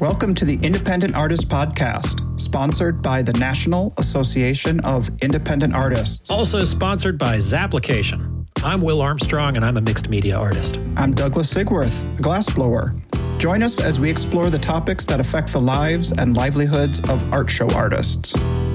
Welcome to the Independent Artist Podcast, sponsored by the National Association of Independent Artists. Also sponsored by Zapplication. I'm Will Armstrong, and I'm a mixed media artist. I'm Douglas Sigworth, a glassblower. Join us as we explore the topics that affect the lives and livelihoods of art show artists.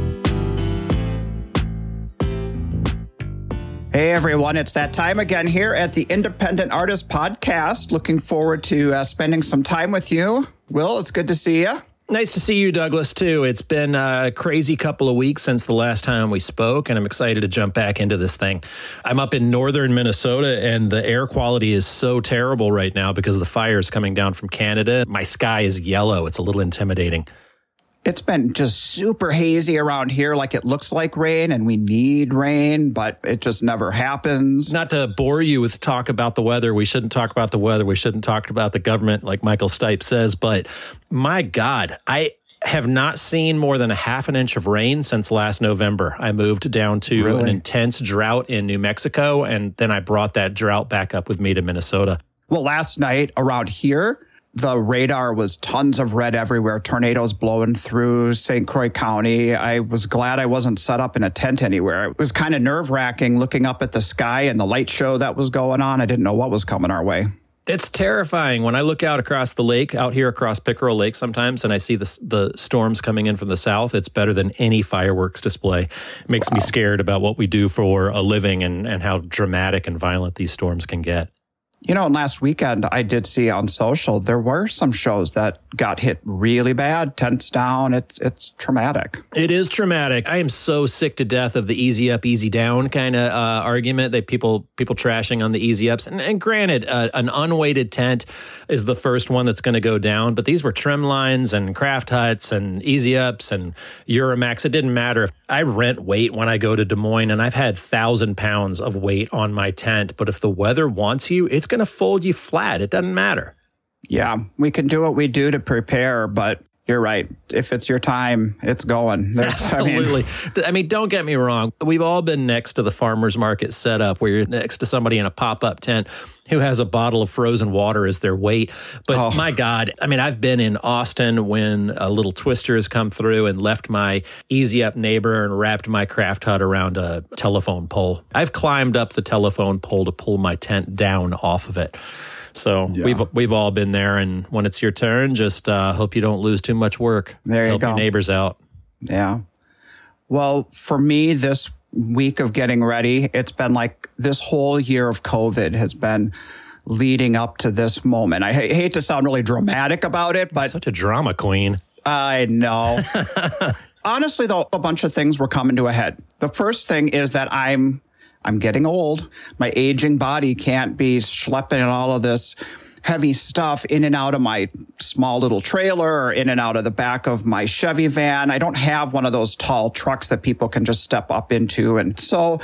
Hey everyone, it's that time again here at the Independent Artist Podcast. Looking forward to spending some time with you. Will, it's good to see you. Nice to see you, Douglas, too. It's been a crazy couple of weeks since the last time we spoke, and I'm excited to jump back into this thing. I'm up in northern Minnesota, and the air quality is so terrible right now because of the fires coming down from Canada. My sky is yellow. It's a little intimidating. It's been just super hazy around here, like it looks like rain, and we need rain, but it just never happens. Not to bore you with talk about the weather. We shouldn't talk about the weather. We shouldn't talk about the government, like Michael Stipe says. But my God, I have not seen more than a half an inch of rain since last November. I moved down to an intense drought in New Mexico, and then I brought that drought back up with me to Minnesota. Well, last night around here, the radar was tons of red everywhere, tornadoes blowing through St. Croix County. I was glad I wasn't set up in a tent anywhere. It was kind of nerve-wracking looking up at the sky and the light show that was going on. I didn't know what was coming our way. It's terrifying. When I look out across the lake, out here across Pickerel Lake sometimes, and I see the storms coming in from the south, it's better than any fireworks display. It makes me scared about what we do for a living and how dramatic and violent these storms can get. You know, last weekend, I did see on social, there were some shows that got hit really bad, tents down. It's traumatic. It is traumatic. I am so sick to death of the easy up, easy down kind of argument that people trashing on the easy ups. And granted, an unweighted tent is the first one that's going to go down. But these were trim lines and craft huts and easy ups and Euramax. It didn't matter. If I rent weight when I go to Des Moines, and I've had 1,000 pounds of weight on my tent. But if the weather wants you, it's going to fold you flat. It doesn't matter. Yeah, we can do what we do to prepare, but you're right. If it's your time, it's going. Absolutely. I mean, don't get me wrong. We've all been next to the farmer's market setup where you're next to somebody in a pop-up tent who has a bottle of frozen water as their weight. But my God, I mean, I've been in Austin when a little twister has come through and left my easy up neighbor and wrapped my craft hut around a telephone pole. I've climbed up the telephone pole to pull my tent down off of it. So we've all been there, and when it's your turn, just hope you don't lose too much work. There you go. Help your neighbors out. Yeah. Well, for me, this week of getting ready, it's been like this whole year of COVID has been leading up to this moment. I hate to sound really dramatic about it, but such a drama queen. I know. Honestly, though, a bunch of things were coming to a head. The first thing is that I'm getting old. My aging body can't be schlepping all of this heavy stuff in and out of my small little trailer or in and out of the back of my Chevy van. I don't have one of those tall trucks that people can just step up into. And so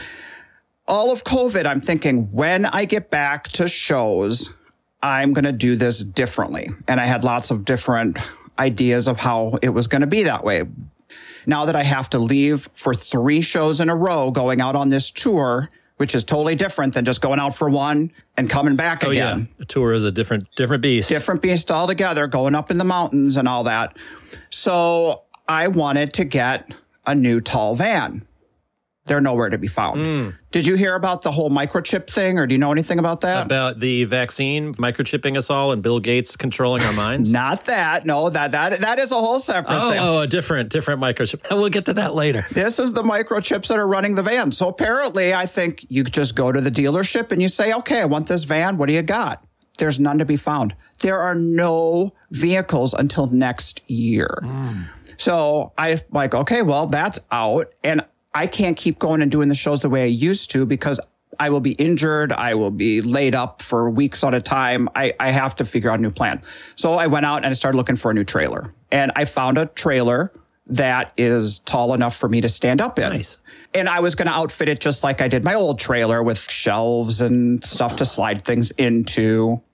all of COVID, I'm thinking when I get back to shows, I'm going to do this differently. And I had lots of different ideas of how it was going to be that way. Now that I have to leave for 3 shows in a row going out on this tour, which is totally different than just going out for one and coming back again. Yeah. A tour is a different beast. Different beast altogether, going up in the mountains and all that. So I wanted to get a new tall van. They're nowhere to be found. Did you hear about the whole microchip thing, or do you know anything about that? About the vaccine microchipping us all and Bill Gates controlling our minds? Not that. No, that is a whole separate thing. Oh, a different microchip. We'll get to that later. This is the microchips that are running the van. So apparently, I think you just go to the dealership and you say, okay, I want this van. What do you got? There's none to be found. There are no vehicles until next year. So I'm like, okay, well, that's out. And I can't keep going and doing the shows the way I used to because I will be injured. I will be laid up for weeks at a time. I have to figure out a new plan. So I went out and I started looking for a new trailer. And I found a trailer that is tall enough for me to stand up in. Nice. And I was going to outfit it just like I did my old trailer with shelves and stuff to slide things into.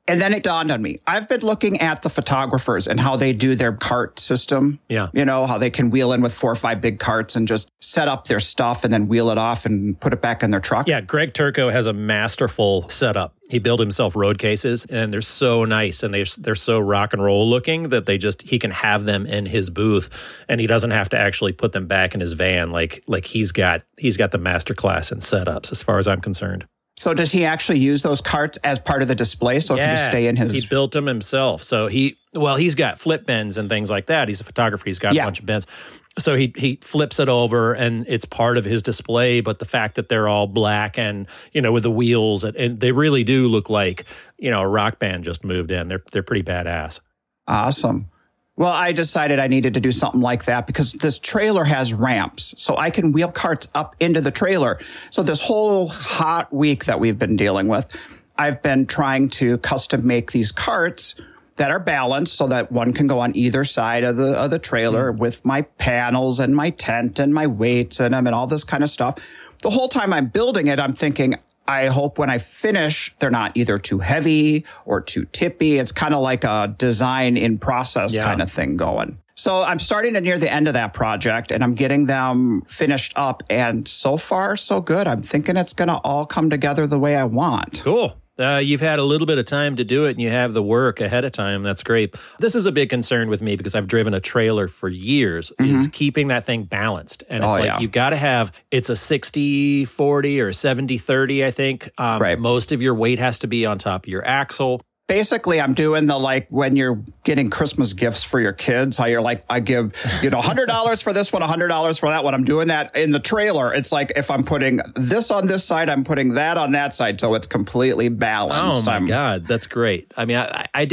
And then it dawned on me. I've been looking at the photographers and how they do their cart system. Yeah. You know, how they can wheel in with 4 or 5 big carts and just set up their stuff and then wheel it off and put it back in their truck. Yeah, Greg Turco has a masterful setup. He built himself road cases, and they're so nice, and they're so rock and roll looking that he can have them in his booth, and he doesn't have to actually put them back in his van. Like he's got the master class in setups, as far as I'm concerned. So does he actually use those carts as part of the display so it can just stay in his... He built them himself. So he's got flip bins and things like that. He's a photographer. He's got a bunch of bins. So he flips it over and it's part of his display. But the fact that they're all black and, with the wheels and they really do look like, a rock band just moved in. They're pretty badass. Awesome. Well, I decided I needed to do something like that because this trailer has ramps, so I can wheel carts up into the trailer. So this whole hot week that we've been dealing with, I've been trying to custom make these carts that are balanced so that one can go on either side of the trailer with my panels and my tent and my weights in them and all this kind of stuff. The whole time I'm building it, I'm thinking, I hope when I finish, they're not either too heavy or too tippy. It's kind of like a design in process kind of thing going. So I'm starting to near the end of that project and I'm getting them finished up. And so far, so good. I'm thinking it's going to all come together the way I want. Cool. You've had a little bit of time to do it and you have the work ahead of time. That's great. This is a big concern with me because I've driven a trailer for years, is keeping that thing balanced. And it's you've got to have, it's a 60-40 or 70-30, I think. Right. Most of your weight has to be on top of your axle. Basically, I'm doing when you're getting Christmas gifts for your kids, how you're like, I give, $100 for this one, $100 for that one. I'm doing that in the trailer. It's like if I'm putting this on this side, I'm putting that on that side. So it's completely balanced. Oh my God. That's great. I mean,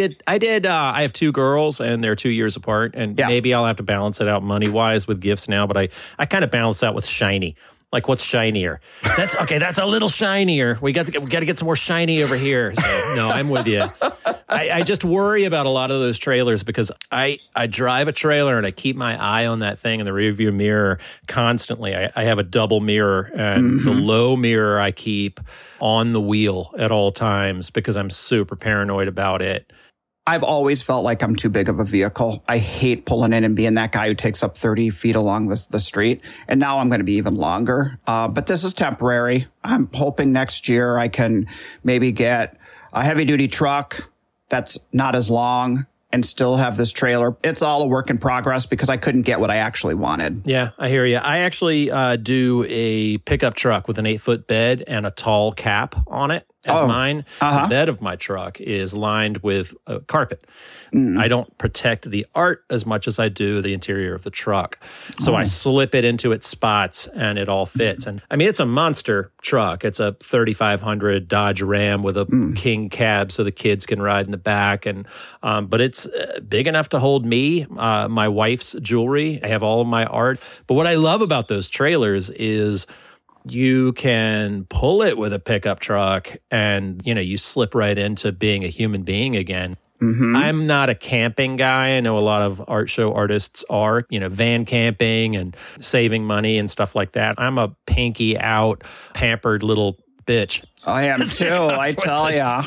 I have 2 girls and they're 2 years apart and maybe I'll have to balance it out money wise with gifts now, but I kind of balance out with shiny. Like, what's shinier? That's a little shinier. We got to get some more shiny over here. So, no, I'm with you. I just worry about a lot of those trailers because I drive a trailer and I keep my eye on that thing in the rearview mirror constantly. I have a double mirror and the low mirror I keep on the wheel at all times because I'm super paranoid about it. I've always felt like I'm too big of a vehicle. I hate pulling in and being that guy who takes up 30 feet along the street. And now I'm going to be even longer. But this is temporary. I'm hoping next year I can maybe get a heavy duty truck that's not as long and still have this trailer. It's all a work in progress because I couldn't get what I actually wanted. Yeah, I hear you. I actually do a pickup truck with an 8-foot bed and a tall cap on it as mine. The bed of my truck is lined with carpet. I don't protect the art as much as I do the interior of the truck. So I slip it into its spots and it all fits. And I mean, it's a monster truck. It's a 3500 Dodge Ram with a king cab so the kids can ride in the back. And but it's big enough to hold me, my wife's jewelry. I have all of my art. But what I love about those trailers is you can pull it with a pickup truck and, you slip right into being a human being again. I'm not a camping guy. I know a lot of art show artists are, van camping and saving money and stuff like that. I'm a pinky out, pampered little bitch. I am too, I tell ya.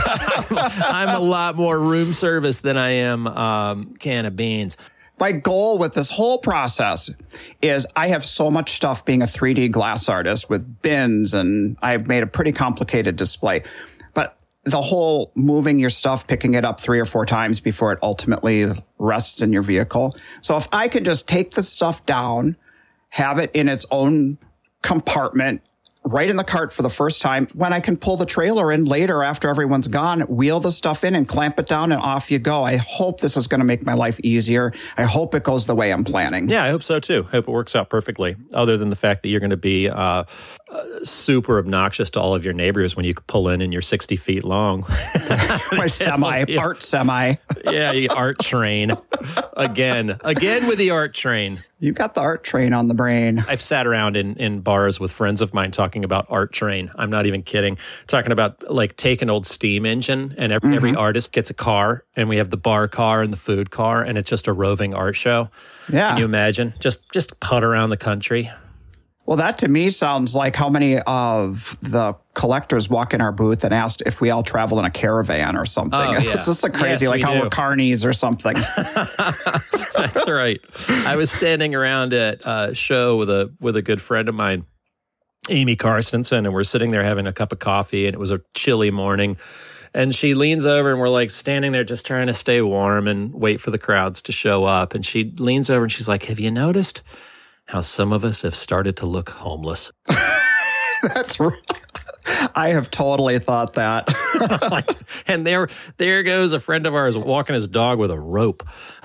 I'm a lot more room service than I am can of beans. My goal with this whole process is I have so much stuff being a 3D glass artist with bins, and I've made a pretty complicated display. But the whole moving your stuff, picking it up 3 or 4 times before it ultimately rests in your vehicle. So if I can just take the stuff down, have it in its own compartment, right in the cart for the first time, when I can pull the trailer in later after everyone's gone, wheel the stuff in and clamp it down and off you go. I hope this is going to make my life easier. I hope it goes the way I'm planning. Yeah, I hope so too. I hope it works out perfectly. Other than the fact that you're going to be super obnoxious to all of your neighbors when you pull in and you're 60 feet long. My art semi. Yeah, you art train. Again with the art train. You got the art train on the brain. I've sat around in bars with friends of mine talking about art train. I'm not even kidding. Talking about like take an old steam engine and every artist gets a car and we have the bar car and the food car and it's just a roving art show. Yeah. Can you imagine? Just putt around the country. Well, that to me sounds like how many of the collectors walk in our booth and asked if we all travel in a caravan or something. Oh, yeah. It's just like crazy, Yes, like how do. we're carnies or something. That's right. I was standing around at a show with a good friend of mine, Amy Carstensen, and we're sitting there having a cup of coffee, and it was a chilly morning. And she leans over, and we're like standing there just trying to stay warm and wait for the crowds to show up. And she leans over and she's like, "Have you noticed how some of us have started to look homeless?" That's right. I have totally thought that. And there goes a friend of ours walking his dog with a rope.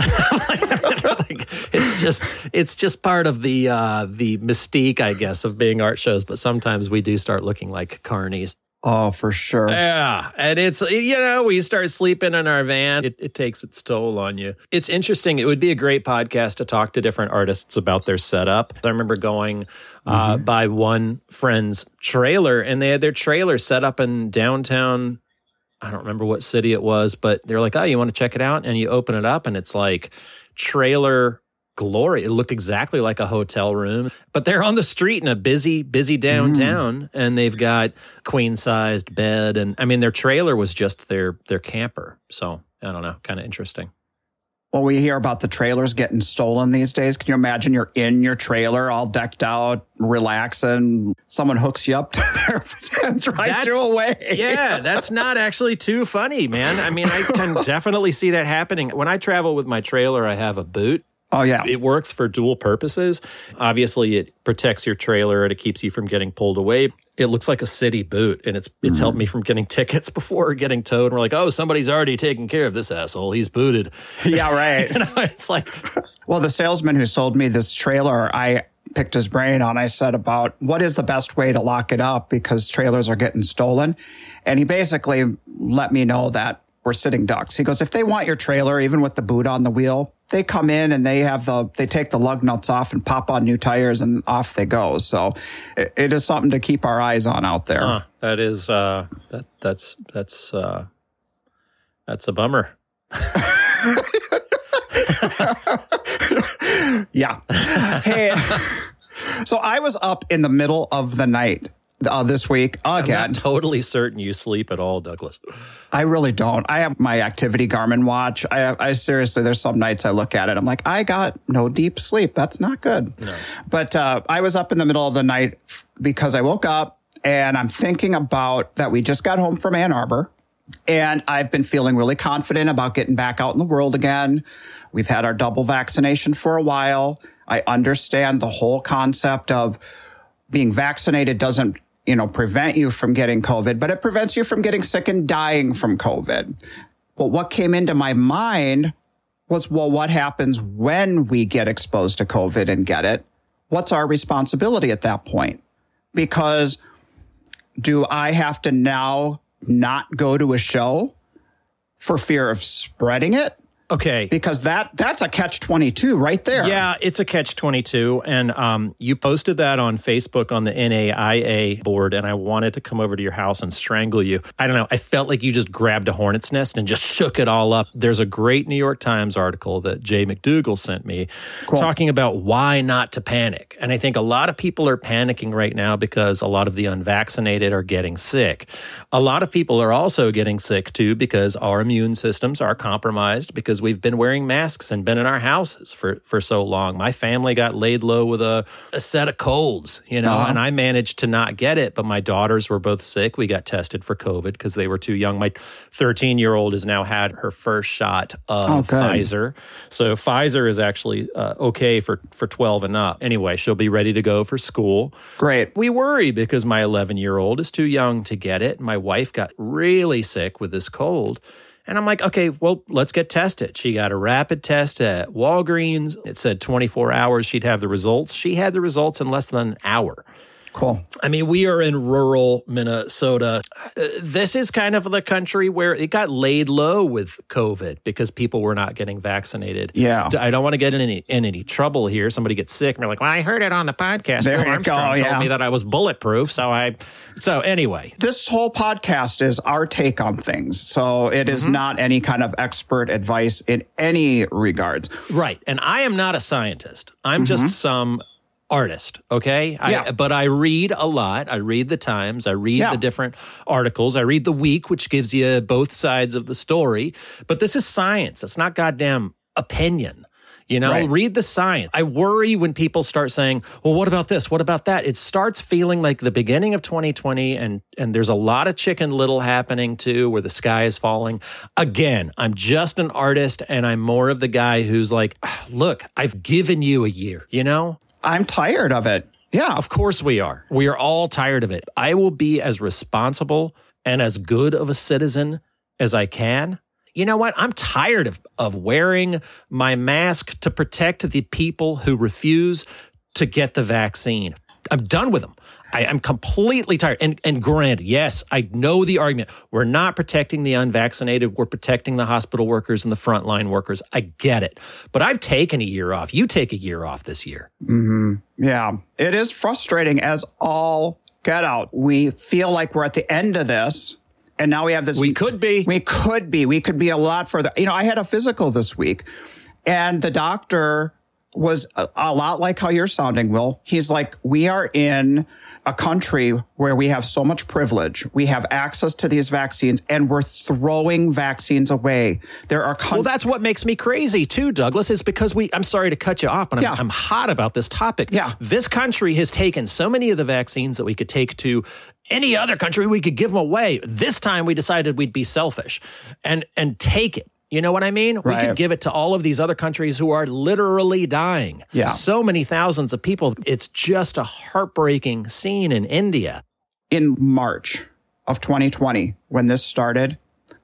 It's just part of the mystique, I guess, of being art shows. But sometimes we do start looking like carnies. Oh, for sure. Yeah. And it's, we start sleeping in our van. It takes its toll on you. It's interesting. It would be a great podcast to talk to different artists about their setup. I remember going by one friend's trailer, and they had their trailer set up in downtown. I don't remember what city it was, but they're like, "Oh, you want to check it out?" And you open it up, and it's like trailer glory. It looked exactly like a hotel room, but they're on the street in a busy downtown, and they've got queen-sized bed. And I mean, their trailer was just their camper. So I don't know, kind of interesting. Well, we hear about the trailers getting stolen these days. Can you imagine you're in your trailer all decked out, relaxing, someone hooks you up there and drives you away? Yeah, that's not actually too funny, man. I mean, I can definitely see that happening. When I travel with my trailer, I have a boot. Oh, yeah. It works for dual purposes. Obviously, it protects your trailer and it keeps you from getting pulled away. It looks like a city boot, and it's helped me from getting tickets before getting towed. And we're like, "Oh, somebody's already taken care of this asshole. He's booted." Yeah, right. It's like... Well, the salesman who sold me this trailer, I picked his brain on. I said about what is the best way to lock it up because trailers are getting stolen. And he basically let me know that we're sitting ducks. He goes, if they want your trailer, even with the boot on the wheel, they come in and they take the lug nuts off and pop on new tires and off they go. So it is something to keep our eyes on out there. That is, that's a bummer. Yeah. Hey, so I was up in the middle of the night this week again. I'm not totally certain you sleep at all, Douglas. I really don't. I have my activity Garmin watch. I seriously, there's some nights I look at it. I'm like, I got no deep sleep. That's not good. No. But I was up in the middle of the night because I woke up and I'm thinking about that we just got home from Ann Arbor. And I've been feeling really confident about getting back out in the world again. We've had our double vaccination for a while. I understand the whole concept of being vaccinated doesn't, prevent you from getting COVID, but it prevents you from getting sick and dying from COVID. But what came into my mind was, well, what happens when we get exposed to COVID and get it? What's our responsibility at that point? Because do I have to now not go to a show for fear of spreading it? Okay. Because that's a catch-22 right there. Yeah, it's a catch-22. And you posted that on Facebook on the NAIA board, and I wanted to come over to your house and strangle you. I don't know. I felt like you just grabbed a hornet's nest and just shook it all up. There's a great New York Times article that Jay McDougall sent me talking about why not to panic. And I think a lot of people are panicking right now because a lot of the unvaccinated are getting sick. A lot of people are also getting sick, too, because our immune systems are compromised because we've been wearing masks and been in our houses for so long. My family got laid low with a set of colds, and I managed to not get it, but my daughters were both sick. We got tested for COVID because they were too young. My 13-year-old has now had her first shot of Pfizer. So Pfizer is actually okay for 12 and up. Anyway, she'll be ready to go for school. Great. We worry because my 11-year-old is too young to get it. My wife got really sick with this cold. And I'm like, okay, well, let's get tested. She got a rapid test at Walgreens. It said 24 hours she'd have the results. She had the results in less than an hour. Cool. I mean, we are in rural Minnesota. This is kind of the country where it got laid low with COVID because people were not getting vaccinated. Yeah. I don't want to get in any trouble here. Somebody gets sick and they're like, well, I heard it on the podcast. There Bill you Armstrong go, told me that I was bulletproof. So anyway. This whole podcast is our take on things. So it is not any kind of expert advice in any regards. Right. And I am not a scientist. I'm just some artist, okay? Yeah. But I read a lot. I read the Times. I read the different articles. I read The Week, which gives you both sides of the story. But this is science. It's not goddamn opinion. You know, Right. read the science. I worry when people start saying, well, what about this? What about that? It starts feeling like the beginning of 2020, and there's a lot of Chicken Little happening too, where the sky is falling. Again, I'm just an artist, and I'm more of the guy who's like, look, I've given you a year, you know? I'm tired of it. Yeah. Of course we are. We are all tired of it. I will be as responsible and as good of a citizen as I can. You know what? I'm tired of wearing my mask to protect the people who refuse to get the vaccine. I'm done with them. I'm completely tired. And granted, yes, I know the argument. We're not protecting the unvaccinated. We're protecting the hospital workers and the frontline workers. I get it. But I've taken a year off. You take a year off this year. Mm-hmm. Yeah. It is frustrating as all get out. We feel like we're at the end of this. And now we have this. We could be. We could be a lot further. You know, I had a physical this week, and the doctor was a lot like how you're sounding, Will. He's like, we are in a country where we have so much privilege. We have access to these vaccines, and we're throwing vaccines away. There are well, that's what makes me crazy too, Douglas, is because I'm sorry to cut you off, but I'm hot about this topic. Yeah. This country has taken so many of the vaccines that we could take to any other country, we could give them away. This time we decided we'd be selfish and take it. You know what I mean? Right. We could give it to all of these other countries who are literally dying. Yeah. So many thousands of people. It's just a heartbreaking scene in India. In March of 2020, when this started,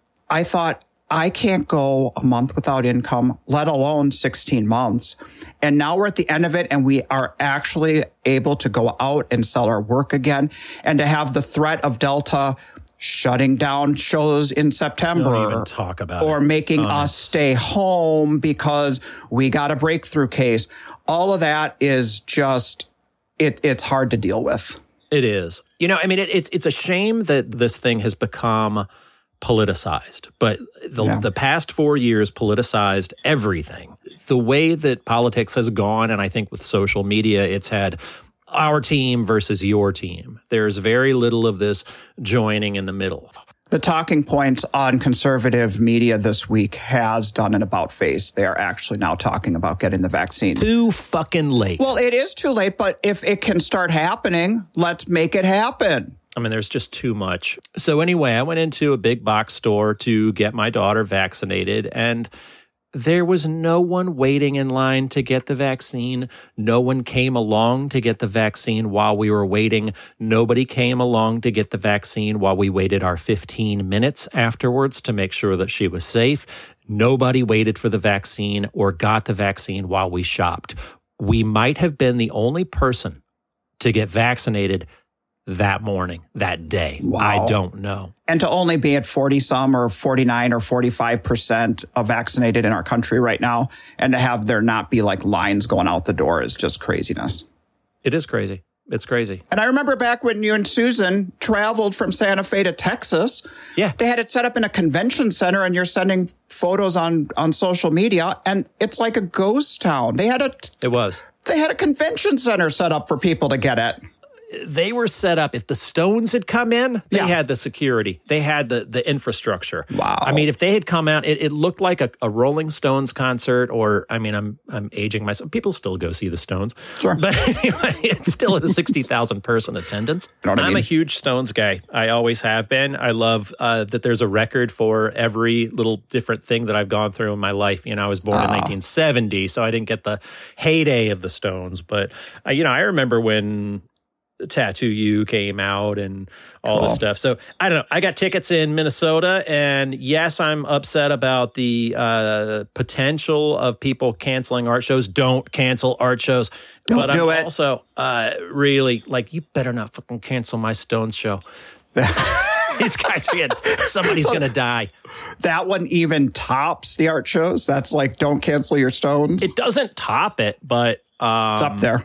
I thought, I can't go a month without income, let alone 16 months. And now we're at the end of it, and we are actually able to go out and sell our work again, and to have the threat of Delta shutting down shows in September. Don't even talk about or it. making us stay home because we got a breakthrough case. All of that is just, it's hard to deal with. It is. You know, I mean, it's a shame that this thing has become politicized, but the past 4 years politicized everything. The way that politics has gone, and I think with social media, it's had our team versus your team. There's very little of this joining in the middle. The talking points on conservative media this week has done an about face. They are actually now talking about getting the vaccine. Too fucking late. Well, it is too late, but if it can start happening, let's make it happen. I mean, there's just too much. So anyway, I went into a big box store to get my daughter vaccinated, and there was no one waiting in line to get the vaccine. No one came along to get the vaccine while we were waiting. Nobody came along to get the vaccine while we waited our 15 minutes afterwards to make sure that she was safe. Nobody waited for the vaccine or got the vaccine while we shopped. We might have been the only person to get vaccinated that morning, that day. Wow. I don't know. And to only be at 40 some or 49 or 45% of vaccinated in our country right now, and to have there not be like lines going out the door is just craziness. It is crazy. It's crazy. And I remember back when you and Susan traveled from Santa Fe to Texas. Yeah. They had it set up in a convention center, and you're sending photos on social media, and it's like a ghost town. It was. They had a convention center set up for people to get it. They were set up. If the Stones had come in, they Yeah. had the security. They had the infrastructure. Wow. I mean, if they had come out, it looked like a Rolling Stones concert, or, I mean, I'm aging myself. People still go see the Stones. Sure. But anyway, it's still a 60,000 person attendance. You know what I I'm mean? a huge Stones guy. I always have been. I love that there's a record for every little different thing that I've gone through in my life. You know, I was born in 1970, so I didn't get the heyday of the Stones. But, I remember when Tattoo You came out and all this stuff. So I don't know. I got tickets in Minnesota, and yes, I'm upset about the potential of people canceling art shows. Don't cancel art shows. Don't do it. Also, really, like, you better not fucking cancel my Stones show. These guys somebody's going to die. That one even tops the art shows. That's like, don't cancel your Stones. It doesn't top it, but It's up there.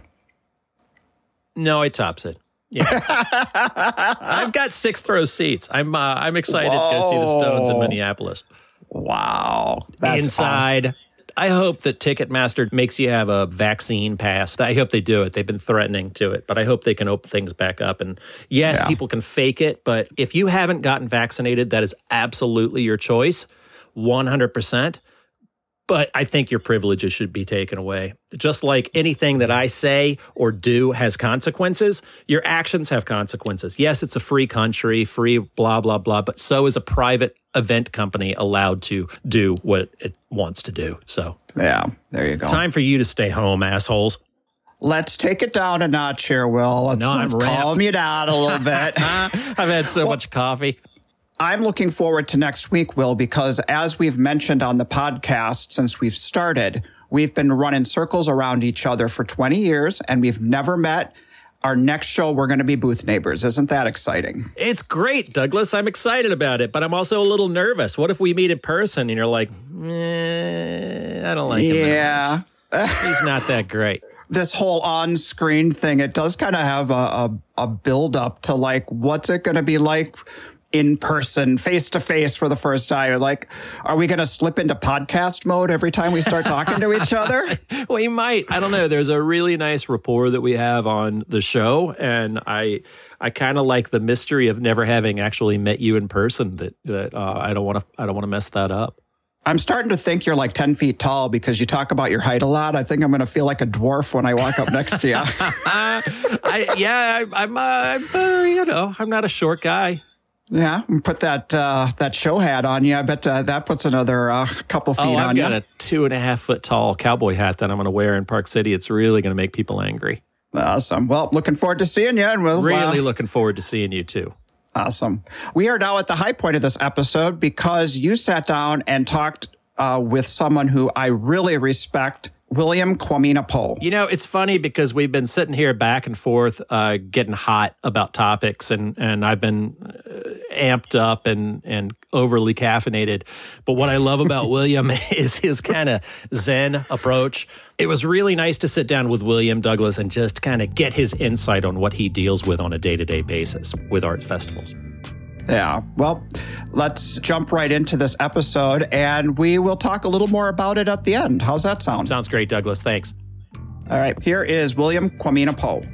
no, it tops it. Yeah, I've got sixth row seats. I'm excited to go see the Stones in Minneapolis. Wow. That's Inside, awesome. I hope that Ticketmaster makes you have a vaccine pass. I hope they do it. They've been threatening to it, but I hope they can open things back up. And yes, people can fake it, but if you haven't gotten vaccinated, that is absolutely your choice, 100%. But I think your privileges should be taken away. Just like anything that I say or do has consequences, your actions have consequences. Yes, it's a free country, free blah, blah, blah, but so is a private event company allowed to do what it wants to do. So, yeah, there you go. Time for you to stay home, assholes. Let's take it down a notch here, Will. Let's calm you down a little bit. I've had so much coffee. I'm looking forward to next week, Will, because as we've mentioned on the podcast since we've started, we've been running circles around each other for 20 years, and we've never met. Our next show, we're going to be booth neighbors. Isn't that exciting? It's great, Douglas. I'm excited about it, but I'm also a little nervous. What if we meet in person and you're like, I don't like him that much. He's not that great. This whole on-screen thing, it does kind of have a build-up to, like, what's it going to be like in person, face to face for the first time? Like, are we going to slip into podcast mode every time we start talking to each other? We might. I don't know. There's a really nice rapport that we have on the show, and I kind of like the mystery of never having actually met you in person. That I don't want to mess that up. I'm starting to think you're like 10 feet tall because you talk about your height a lot. I think I'm going to feel like a dwarf when I walk up next to you. I'm not a short guy. Yeah, and put that show hat on you. I bet that puts another couple feet on you. I've got a 2.5 foot tall cowboy hat that I'm going to wear in Park City. It's really going to make people angry. Awesome. Well, looking forward to seeing you. And we'll really looking forward to seeing you too. Awesome. We are now at the high point of this episode because you sat down and talked with someone who I really respect, William Quamina Poe. You know, it's funny because we've been sitting here back and forth, getting hot about topics, and I've been amped up and overly caffeinated. But what I love about William is his kind of Zen approach. It was really nice to sit down with William, Douglas, and just kind of get his insight on what he deals with on a day-to-day basis with art festivals. Yeah, well, let's jump right into this episode, and we will talk a little more about it at the end. How's that sound? Sounds great, Douglas. Thanks. All right, here is William Quamina Poe.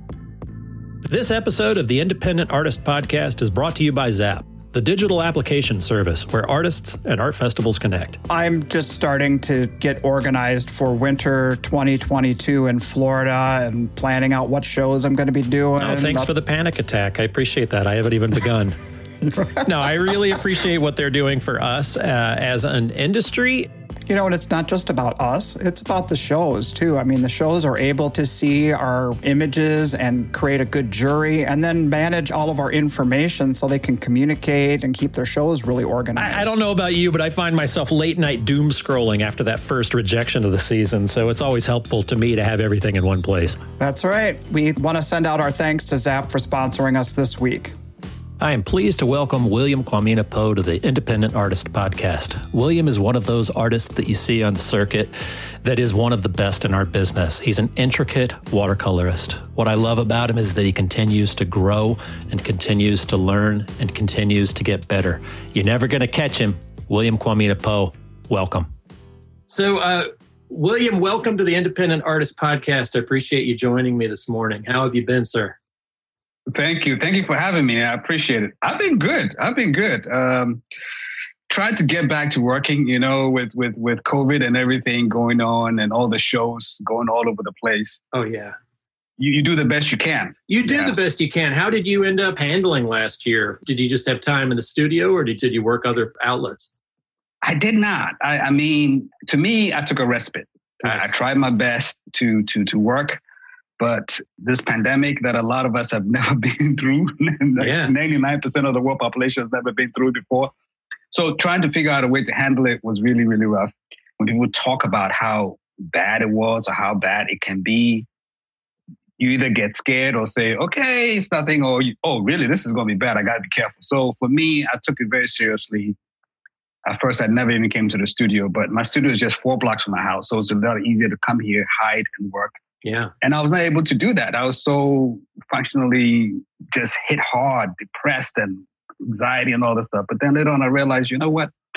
This episode of the Independent Artist Podcast is brought to you by Zap, the digital application service where artists and art festivals connect. I'm just starting to get organized for winter 2022 in Florida and planning out what shows I'm going to be doing. Oh, thanks for the panic attack. I appreciate that. I haven't even begun. No, I really appreciate what they're doing for us as an industry. You know, and it's not just about us, it's about the shows too. I mean, the shows are able to see our images and create a good jury and then manage all of our information so they can communicate and keep their shows really organized. I don't know about you, but I find myself late night doom scrolling after that first rejection of the season. So it's always helpful to me to have everything in one place. That's right. We want to send out our thanks to Zap for sponsoring us this week. I am pleased to welcome William Quamina Poe to the Independent Artist Podcast. William is one of those artists that you see on the circuit that is one of the best in our business. He's an intricate watercolorist. What I love about him is that he continues to grow and continues to learn and continues to get better. You're never going to catch him. William Quamina Poe, welcome. So, William, welcome to the Independent Artist Podcast. I appreciate you joining me this morning. How have you been, sir? Thank you. Thank you for having me. I appreciate it. I've been good. Tried to get back to working, you know, with COVID and everything going on and all the shows going all over the place. Oh, yeah. You do the best you can. You do the best you can. How did you end up handling last year? Did you just have time in the studio or did you work other outlets? I did not. I mean, to me, I took a respite. Nice. I tried my best to work. But this pandemic that a lot of us have never been through, 99% of the world population has never been through before. So trying to figure out a way to handle it was really, really rough. When people talk about how bad it was or how bad it can be, you either get scared or say, okay, it's nothing, or oh, really, this is going to be bad. I got to be careful. So for me, I took it very seriously. At first, I never even came to the studio, but my studio is just 4 blocks from my house. So it's a lot easier to come here, hide, and work. Yeah. And I was not able to do that. I was so functionally just hit hard, depressed and anxiety and all this stuff. But then later on, I realized, you know what?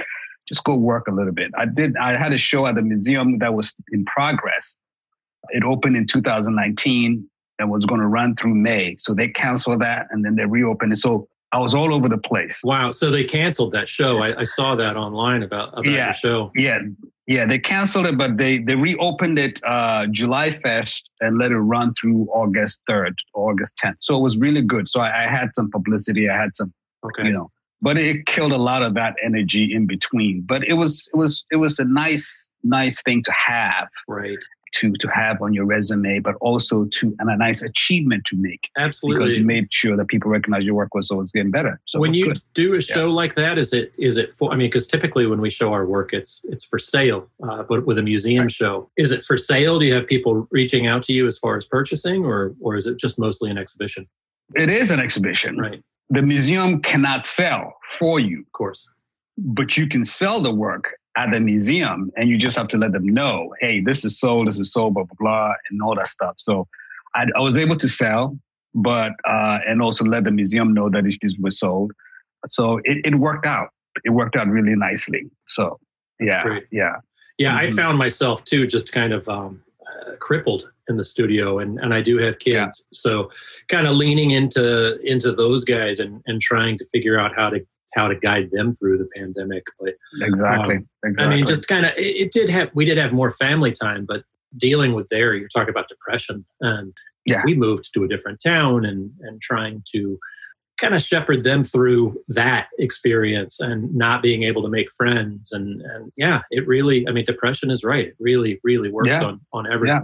just go work a little bit. I had a show at the museum that was in progress. It opened in 2019 and was going to run through May. So they canceled that and then they reopened it. So I was all over the place. Wow. So they canceled that show. I saw that online about your show. Yeah. They canceled it, but they reopened it July 1st and let it run through August 3rd, August 10th. So it was really good. So I had some publicity. I had some, but it killed a lot of that energy in between. But it was a nice thing to have. Right. To have on your resume, but also and a nice achievement to make. Absolutely. Because you made sure that people recognize your work was always getting better. So when you do a show like that, is it for, because typically when we show our work, it's for sale, but with a museum show, is it for sale? Do you have people reaching out to you as far as purchasing or is it just mostly an exhibition? It is an exhibition. Right. The museum cannot sell for you. Of course. But you can sell the work at the museum and you just have to let them know, hey, this is sold, blah, blah, blah, and all that stuff. So I was able to sell, but, and also let the museum know that it was sold. So it worked out. It worked out really nicely. So, yeah. Yeah. Yeah. I found myself too, just kind of crippled in the studio and I do have kids. Yeah. So kind of leaning into those guys and trying to figure out how to guide them through the pandemic. But exactly. I mean, just kind of, we did have more family time, but dealing with you're talking about depression and we moved to a different town and trying to kind of shepherd them through that experience and not being able to make friends. And it really, depression is right. It really, really works on everyone.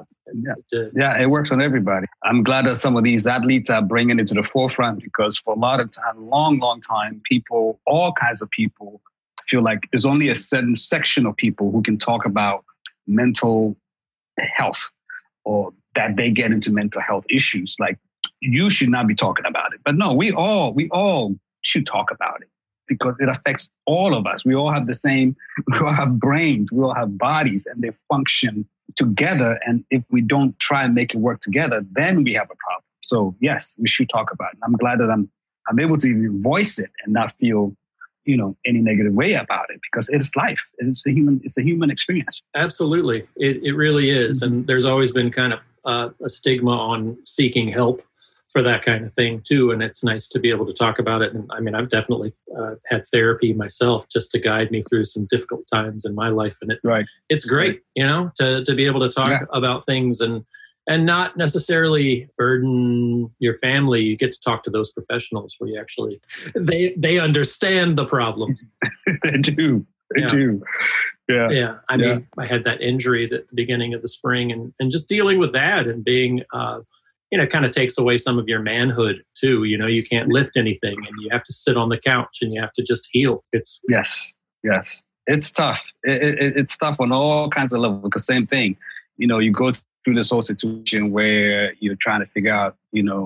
It works on everybody. I'm glad that some of these athletes are bringing it to the forefront because for a lot of time, long time, people, all kinds of people feel like there's only a certain section of people who can talk about mental health or that they get into mental health issues. Like you should not be talking about it. But no, we all should talk about it because it affects all of us. We all have we all have brains, we all have bodies and they function together. And if we don't try and make it work together, then we have a problem. So yes, we should talk about it. I'm glad that I'm able to even voice it and not feel, any negative way about it because it's life. It's a human experience. Absolutely. It really is. Mm-hmm. And there's always been kind of a stigma on seeking help for that kind of thing too. And it's nice to be able to talk about it. And I've definitely had therapy myself just to guide me through some difficult times in my life. And it's great, to be able to talk about things and not necessarily burden your family. You get to talk to those professionals where you actually, they understand the problems. They do. They do. Yeah. Yeah. I had that injury at the beginning of the spring and just dealing with that and being, kind of takes away some of your manhood too. You can't lift anything and you have to sit on the couch and you have to just heal. Yes. It's tough. It's tough on all kinds of levels because same thing, you go through this whole situation where you're trying to figure out,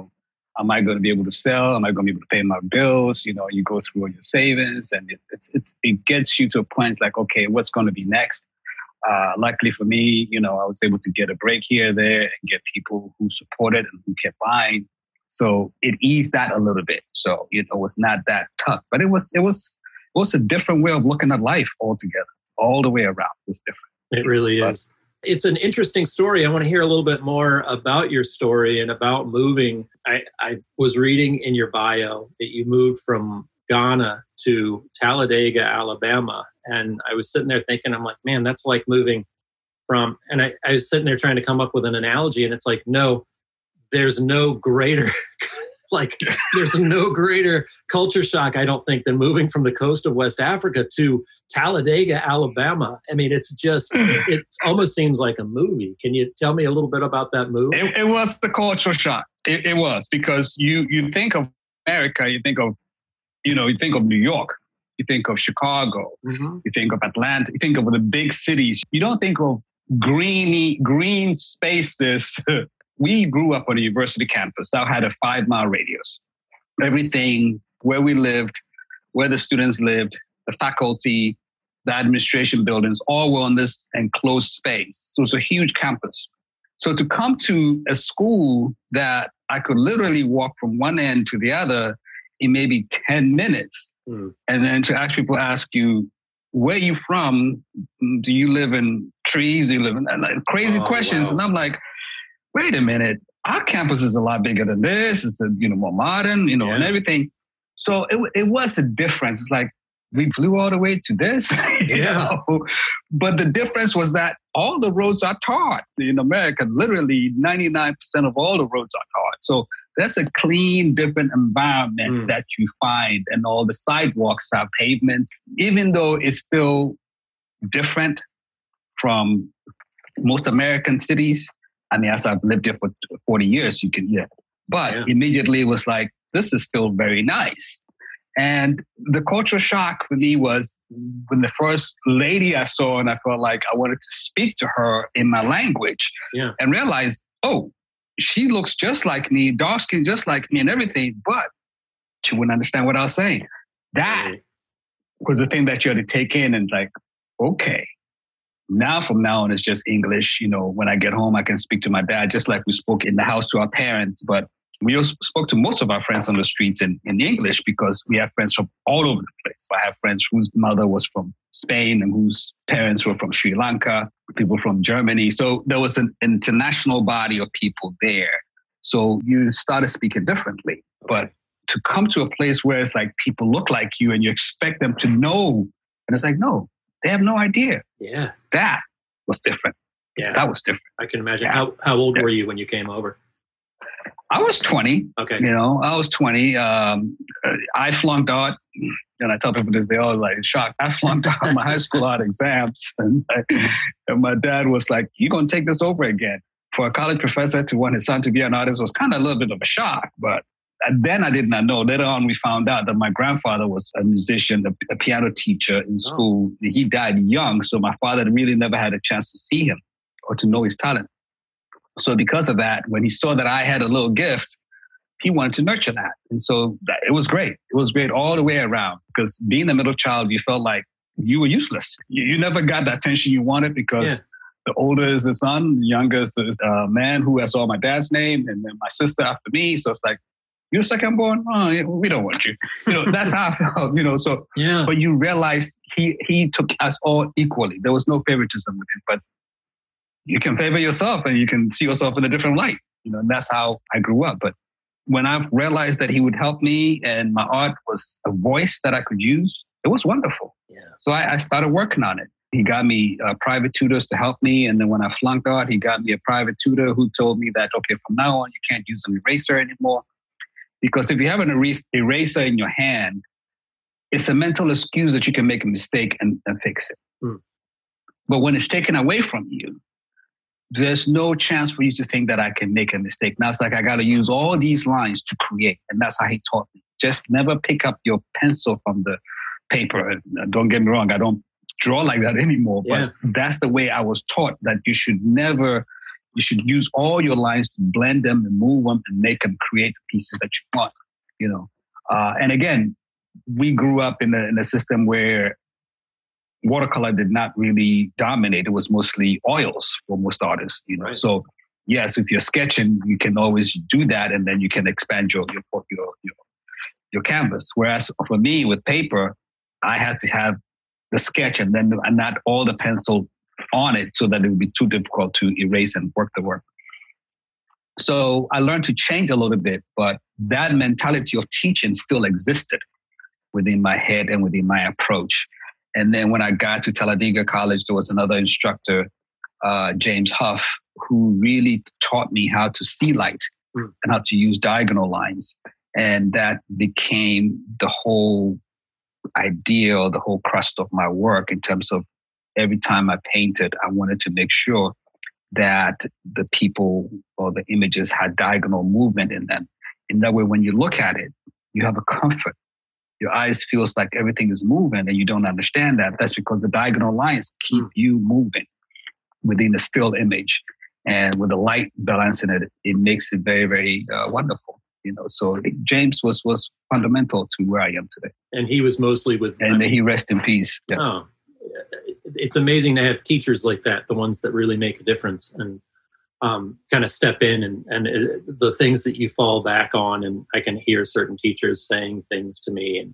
am I going to be able to sell? Am I going to be able to pay my bills? You go through all your savings and it gets you to a point like, okay, what's going to be next? Luckily for me, I was able to get a break here, there, and get people who supported and who kept buying. So it eased that a little bit. So, it was not that tough, but it was a different way of looking at life altogether, all the way around. It was different. It really is. It's an interesting story. I want to hear a little bit more about your story and about moving. I was reading in your bio that you moved from Ghana to Talladega, Alabama. And I was sitting there thinking, I'm like, man, that's like moving from, and I was sitting there trying to come up with an analogy. And it's like, no, there's no greater, there's no greater culture shock, I don't think, than moving from the coast of West Africa to Talladega, Alabama. It almost seems like a movie. Can you tell me a little bit about that move? It was the cultural shock. It was because you think of America, you think of New York, you think of Chicago, you think of Atlanta, you think of the big cities. You don't think of green spaces. We grew up on a university campus that had a 5-mile radius. Everything, where we lived, where the students lived, the faculty, the administration buildings, all were on this enclosed space. So it's a huge campus. So to come to a school that I could literally walk from one end to the other in maybe 10 minutes, and then to ask people ask you, where you from? Do you live in trees? Do you live in like, crazy questions? Wow. And I'm like, wait a minute. Our campus is a lot bigger than this. It's more modern, and everything. So it was a difference. It's like we flew all the way to this, But the difference was that all the roads are tarred in America. Literally 99% of all the roads are tarred. So that's a clean, different environment that you find, and all the sidewalks are pavements, even though it's still different from most American cities. I mean, as I've lived here for 40 years, but immediately it was like, this is still very nice. And the cultural shock for me was when the first lady I saw, and I felt like I wanted to speak to her in my language and realized, oh, she looks just like me, dark skin just like me and everything, but she wouldn't understand what I was saying. That was the thing that you had to take in and like, okay. Now, from now on, it's just English. When I get home, I can speak to my dad just like we spoke in the house to our parents. But we also spoke to most of our friends on the streets in English because we have friends from all over the place. I have friends whose mother was from Spain and whose parents were from Sri Lanka, people from Germany. So there was an international body of people there. So you started speaking differently. But to come to a place where it's like people look like you and you expect them to know, and it's like, no. They have no idea. Yeah. That was different. Yeah. That was different. I can imagine. Yeah. How old were you when you came over? I was 20. Okay. I was 20. I flunked out. And I tell people this, they all like shocked. I flunked out my high school art exams. And my dad was like, you're going to take this over again. For a college professor to want his son to be an artist was kind of a little bit of a shock. But then I did not know. Later on, we found out that my grandfather was a musician, a piano teacher in school. He died young, so my father really never had a chance to see him or to know his talent. So because of that, when he saw that I had a little gift, he wanted to nurture that. And so it was great. It was great all the way around because being a middle child, you felt like you were useless. You never got the attention you wanted because the older is the son, the younger is the man who has all my dad's name, and then my sister after me. So it's like, you're second born? Oh, we don't want you. That's how I felt, so, but you realize he took us all equally. There was no favoritism with him, but you can favor yourself and you can see yourself in a different light, and that's how I grew up. But when I realized that he would help me and my art was a voice that I could use, it was wonderful. Yeah. So I started working on it. He got me private tutors to help me. And then when I flunked out, he got me a private tutor who told me that, okay, from now on, you can't use an eraser anymore. Because if you have an eraser in your hand, it's a mental excuse that you can make a mistake and fix it. But when it's taken away from you, there's no chance for you to think that I can make a mistake. Now it's like I got to use all these lines to create. And that's how he taught me. Just never pick up your pencil from the paper. And don't get me wrong, I don't draw like that anymore. But that's the way I was taught, that you should use all your lines to blend them and move them and make them create the pieces that you want, And again, we grew up in a system where watercolor did not really dominate. It was mostly oils for most artists, Right. So yes, if you're sketching, you can always do that, and then you can expand your canvas. Whereas for me, with paper, I had to have the sketch and not all the pencil on it, so that it would be too difficult to erase and work the work. So I learned to change a little bit, but that mentality of teaching still existed within my head and within my approach. And then when I got to Talladega College, there was another instructor, James Huff, who really taught me how to see light and how to use diagonal lines. And that became the whole idea, or the whole crust of my work, in terms of every time I painted, I wanted to make sure that the people or the images had diagonal movement in them. In that way, when you look at it, you have a comfort. Your eyes feels like everything is moving, and you don't understand that. That's because the diagonal lines keep you moving within a still image. And with the light balance in it, it makes it very, very wonderful. So James was fundamental to where I am today. And he was mostly with... And he rest in peace. Yes. Oh, it's amazing to have teachers like that, the ones that really make a difference and kind of step in and the things that you fall back on. And I can hear certain teachers saying things to me, and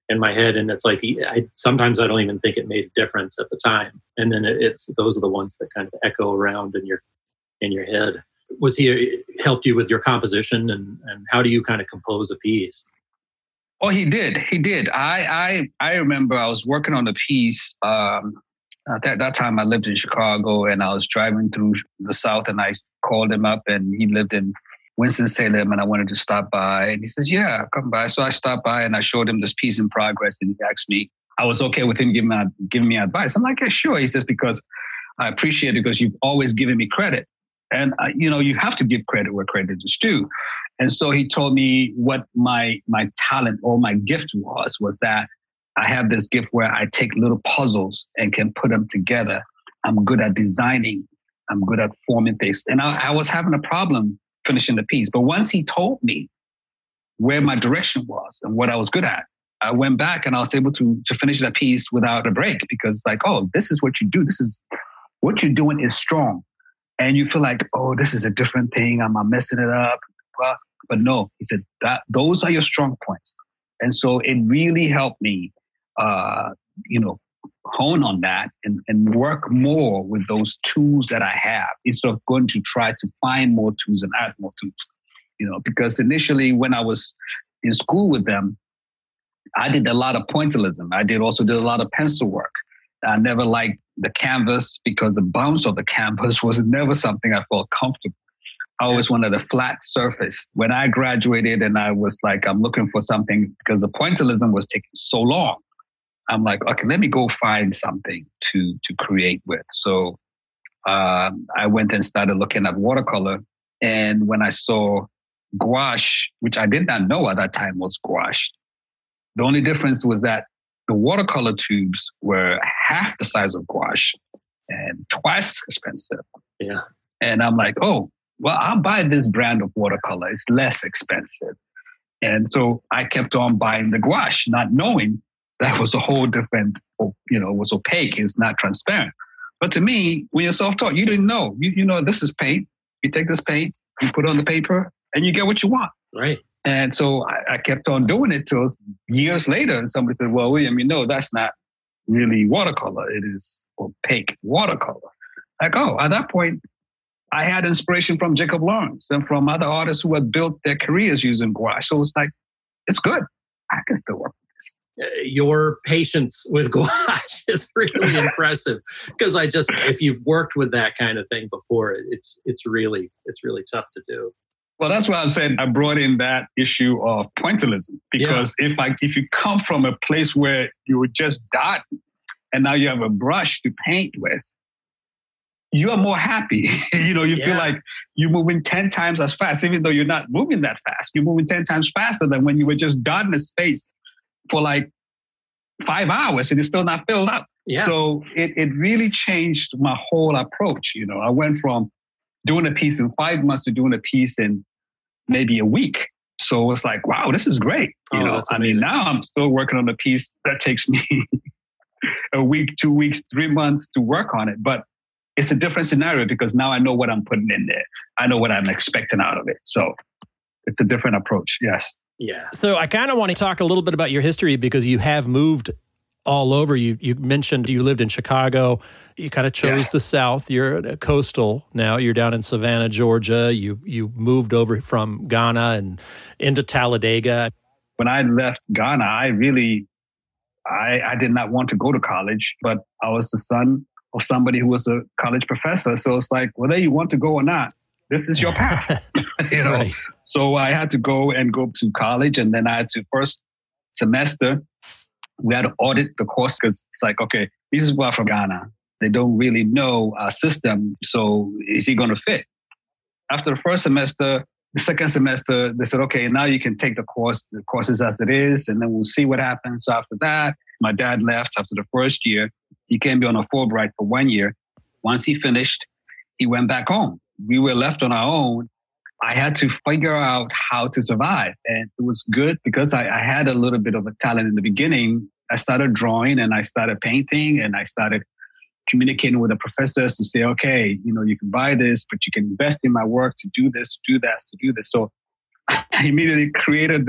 in my head. And it's like, sometimes I don't even think it made a difference at the time. And then those are the ones that kind of echo around in your head. Was he helped you with your composition, and how do you kind of compose a piece? Oh, he did. I remember I was working on a piece. At that time I lived in Chicago, and I was driving through the South, and I called him up, and he lived in Winston-Salem, and I wanted to stop by. And he says, yeah, come by. So I stopped by and I showed him this piece in progress, and he asked me, I was okay with him giving me advice. I'm like, yeah, sure. He says, because I appreciate it, because you've always given me credit. And, you have to give credit where credit is due. And so he told me what my talent or my gift was that I have this gift where I take little puzzles and can put them together. I'm good at designing. I'm good at forming things. And I was having a problem finishing the piece. But once he told me where my direction was and what I was good at, I went back and I was able to finish that piece without a break, because it's like, oh, this is what you do. This is what you're doing is strong. And you feel like, oh, this is a different thing. I'm messing it up. But no, he said that those are your strong points. And so it really helped me, hone on that and work more with those tools that I have, instead of going to try to find more tools and add more tools. Because initially when I was in school with them, I did a lot of pointillism. I also did a lot of pencil work. I never liked the canvas because the bounce of the canvas was never something I felt comfortable. I always wanted a flat surface. When I graduated and I was like, I'm looking for something, because the pointillism was taking so long. I'm like, okay, let me go find something to create with. So I went and started looking at watercolor. And when I saw gouache, which I did not know at that time was gouache, the only difference was that the watercolor tubes were half the size of gouache and twice as expensive. Yeah. And I'm like, oh, well, I'll buy this brand of watercolor. It's less expensive. And so I kept on buying the gouache, not knowing that was a whole different, it was opaque. It's not transparent. But to me, when you're self-taught, you didn't know. You know, this is paint. You take this paint, you put it on the paper, and you get what you want. Right. And so I kept on doing it till years later. And somebody said, well, William, that's not really watercolor. It is opaque watercolor. Like, at that point, I had inspiration from Jacob Lawrence and from other artists who had built their careers using gouache. So it's like, it's good. I can still work with this. Your patience with gouache is really impressive, because if you've worked with that kind of thing before, it's really tough to do. Well, that's why I'm saying I brought in that issue of pointillism, because if you come from a place where you were just dotting and now you have a brush to paint with, you are more happy. You feel like you're moving 10 times as fast, even though you're not moving that fast. You're moving 10 times faster than when you were just dotting a space for like 5 hours and it's still not filled up. Yeah. So it really changed my whole approach. I went from doing a piece in 5 months to doing a piece in maybe a week. So it's like, wow, this is great. Now I'm still working on a piece that takes me a week, 2 weeks, 3 months to work on it. But it's a different scenario, because now I know what I'm putting in there. I know what I'm expecting out of it. So it's a different approach. Yes. Yeah. So I kind of want to talk a little bit about your history, because you have moved all over. You mentioned you lived in Chicago. You kind of chose the South. You're coastal now. You're down in Savannah, Georgia. You moved over from Ghana and into Talladega. When I left Ghana, I did not want to go to college, but I was the son of somebody who was a college professor. So it's like, whether you want to go or not, this is your path. Right. So I had to go to college, and then I had to first semester. We had to audit the course, because it's like, okay, these people are from Ghana. They don't really know our system. So is he going to fit? After the first semester, the second semester, they said, okay, now you can take the courses as it is, and then we'll see what happens. So after that, my dad left after the first year. He came on a Fulbright for 1 year. Once he finished, he went back home. We were left on our own. I had to figure out how to survive. And it was good because I had a little bit of a talent in the beginning. I started drawing and I started painting, and I started communicating with the professors to say, okay, you can buy this, but you can invest in my work to do this, to do that, to do this. So I immediately created this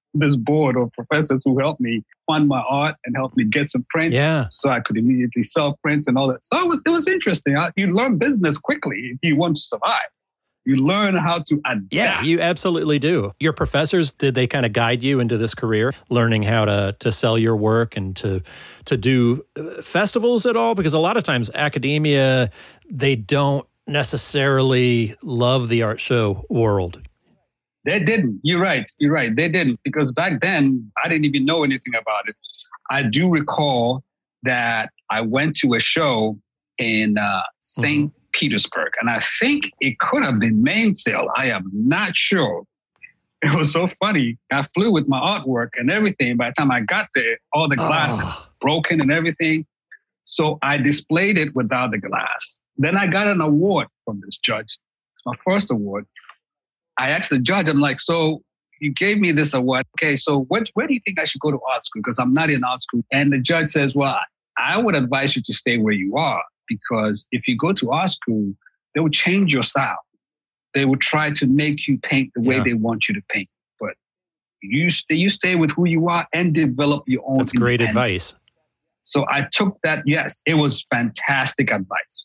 this board of professors who helped me fund my art and helped me get some prints, so I could immediately sell prints and all that. So it was interesting. You learn business quickly if you want to survive. You learn how to adapt. Yeah, you absolutely do. Your professors, did they kind of guide you into this career, learning how to sell your work and to do festivals at all? Because a lot of times academia, they don't necessarily love the art show world. They didn't. You're right. They didn't. Because back then, I didn't even know anything about it. I do recall that I went to a show in St. Petersburg. And I think it could have been Mainsail. I am not sure. It was so funny. I flew with my artwork and everything. By the time I got there, all the glass broken and everything. So I displayed it without the glass. Then I got an award from this judge. It's my first award. I asked the judge, I'm like, so you gave me this award. Okay, so where do you think I should go to art school? Because I'm not in art school. And the judge says, well, I would advise you to stay where you are. Because if you go to art school, they will change your style. They will try to make you paint the way they want you to paint. But you stay with who you are and develop your own. That's great advice. So I took that. Yes, it was fantastic advice.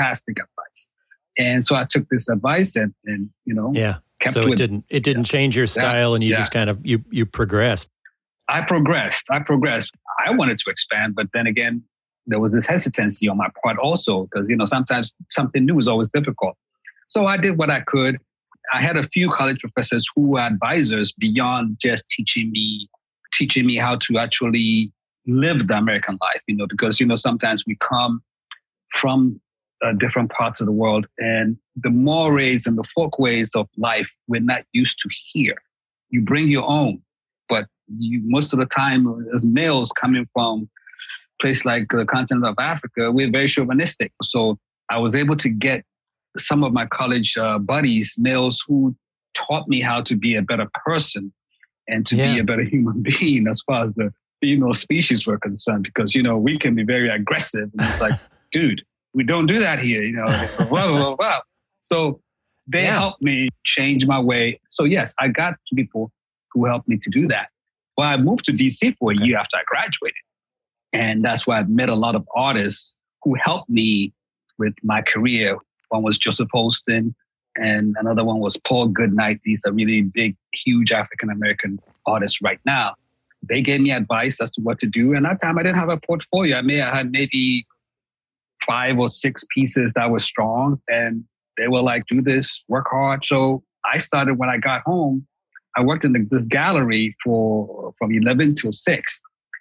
And so I took this advice and kept so with it. It didn't change your style, and you just kind of you progressed. I progressed. I wanted to expand, but then again, there was this hesitancy on my part also, because, sometimes something new is always difficult. So I did what I could. I had a few college professors who were advisors beyond just teaching me how to actually live the American life, because, sometimes we come from different parts of the world, and the mores and the folkways of life we're not used to here. You bring your own, but most of the time as males coming from place like the continent of Africa, we're very chauvinistic. So I was able to get some of my college buddies, males, who taught me how to be a better person and to be a better human being as far as the female species were concerned. Because, we can be very aggressive. And it's like, dude, we don't do that here, blah, blah, blah, blah. So they helped me change my way. So yes, I got people who helped me to do that. Well, I moved to DC for a year after I graduated. And that's why I've met a lot of artists who helped me with my career. One was Joseph Holston, and another one was Paul Goodnight. These are really big, huge African-American artists right now. They gave me advice as to what to do. And at that time, I didn't have a portfolio. I had maybe 5 or 6 pieces that were strong. And they were like, do this, work hard. So I started when I got home. I worked in this gallery from 11 till 6.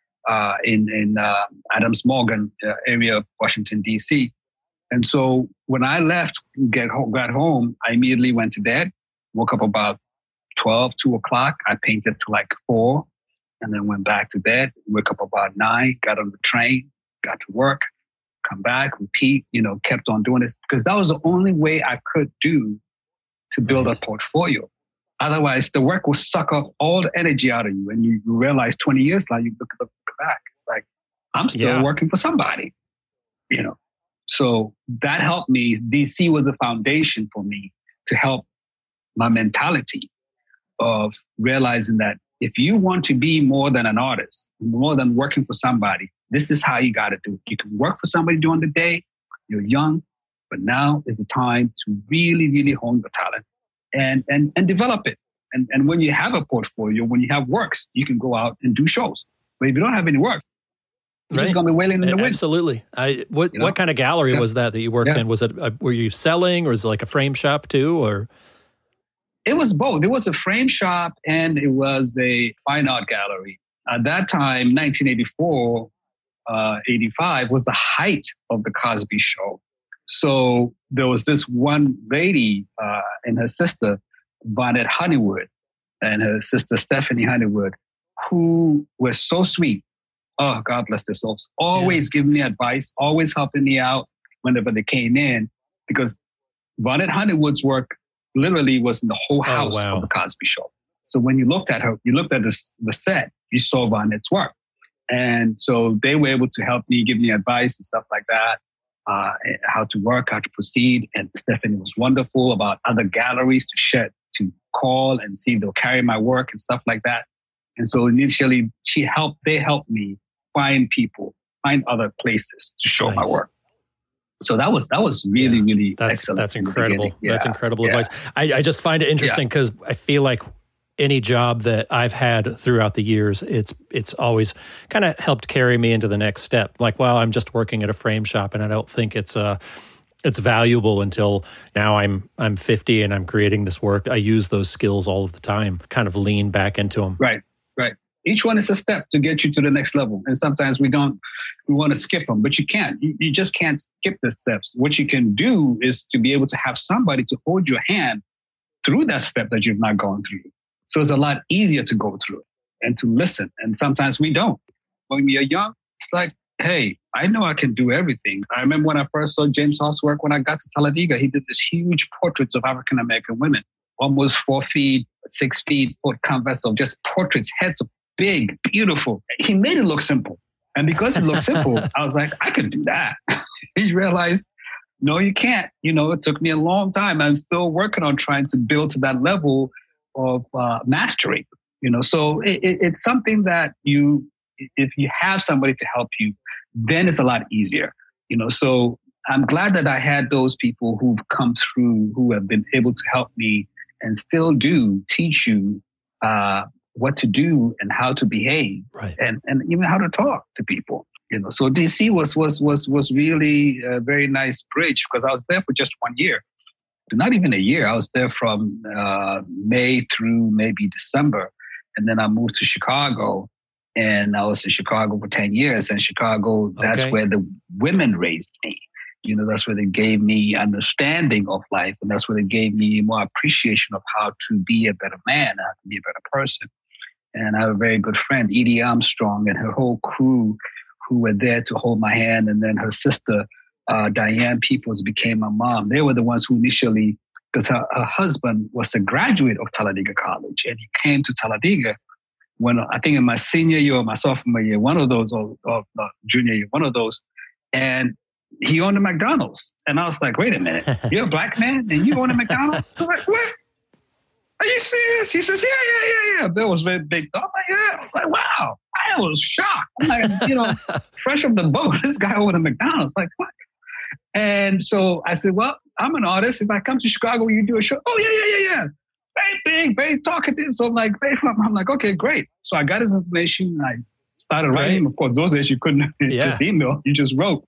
In Adams Morgan area of Washington, D.C. And so when I got home, I immediately went to bed, woke up about 2 o'clock. I painted till like 4 and then went back to bed, woke up about 9, got on the train, got to work, come back, repeat, kept on doing this because that was the only way I could do to build a portfolio. Otherwise, the work will suck up all the energy out of you. And you realize 20 years now, you look back. It's like, I'm still working for somebody, So that helped me. DC was the foundation for me to help my mentality of realizing that if you want to be more than an artist, more than working for somebody, this is how you got to do it. You can work for somebody during the day. You're young, but now is the time to really, really hone the talent and develop it. And when you have a portfolio, when you have works, you can go out and do shows. But if you don't have any work, you're just going to be wailing in the wind. Absolutely. What kind of gallery was that you worked in? Was it were you selling, or was it like a frame shop too, or? It was both. It was a frame shop and it was a fine art gallery. At that time, 1984, 85 was the height of the Cosby Show. So there was this one lady and her sister, Vonette Honeywood, and her sister, Stephanie Honeywood, who were so sweet. Oh, God bless their souls. Always giving me advice, always helping me out whenever they came in, because Vonette Honeywood's work literally was in the whole house of the Cosby Show. So when you looked at her, you looked at the set, you saw Vonette's work. And so they were able to help me, give me advice and stuff like that, how to work, how to proceed. And Stephanie was wonderful about other galleries to call and see if they'll carry my work and stuff like that. And so initially they helped me find other places to show my work. So that was really, really excellent. That's incredible. Yeah. That's incredible advice. I just find it interesting because I feel like any job that I've had throughout the years, it's always kind of helped carry me into the next step. Like, well, I'm just working at a frame shop, and I don't think it's valuable until now I'm 50 and I'm creating this work. I use those skills all of the time, kind of lean back into them. Right. Each one is a step to get you to the next level. And sometimes we want to skip them, but you can't. You just can't skip the steps. What you can do is to be able to have somebody to hold your hand through that step that you've not gone through. So it's a lot easier to go through it and to listen. And sometimes we don't. When we are young, it's like, hey, I know I can do everything. I remember when I first saw James Hall's work when I got to Talladega, he did this huge portraits of African-American women, almost 4 feet, 6 feet, foot canvas of just portraits, heads of big, beautiful. He made it look simple. And because it looked simple, I was like, I could do that. He realized, no, you can't. It took me a long time. I'm still working on trying to build to that level of mastery. So it's something that if you have somebody to help you, then it's a lot easier. So I'm glad that I had those people who've come through, who have been able to help me and still do teach you what to do and how to behave, right, and even how to talk to people. So DC was really a very nice bridge because I was there for just 1 year, not even a year. I was there from May through maybe December, and then I moved to Chicago, and I was in Chicago for 10 years. And Chicago, that's where the women raised me. That's where they gave me understanding of life, and that's where they gave me more appreciation of how to be a better man, how to be a better person. And I have a very good friend, Edie Armstrong, and her whole crew who were there to hold my hand. And then her sister, Diane Peoples, became my mom. They were the ones who initially, because her husband was a graduate of Talladega College, and he came to Talladega when I think in my senior year or my sophomore year, one of those, or junior year, one of those. And he owned a McDonald's. And I was like, wait a minute, you're a black man and you own a McDonald's? I was like, what? Are you serious? He says, yeah. Bill was very big. I'm like, yeah. I was like, wow. I was shocked. I'm like, fresh off the boat, this guy owned a McDonald's. Like, what? And so I said, well, I'm an artist. If I come to Chicago, will you do a show? Oh, yeah. Very big, very talkative. So I'm like, okay, great. So I got his information. I started writing. Right. Of course, those days you couldn't just email. You just wrote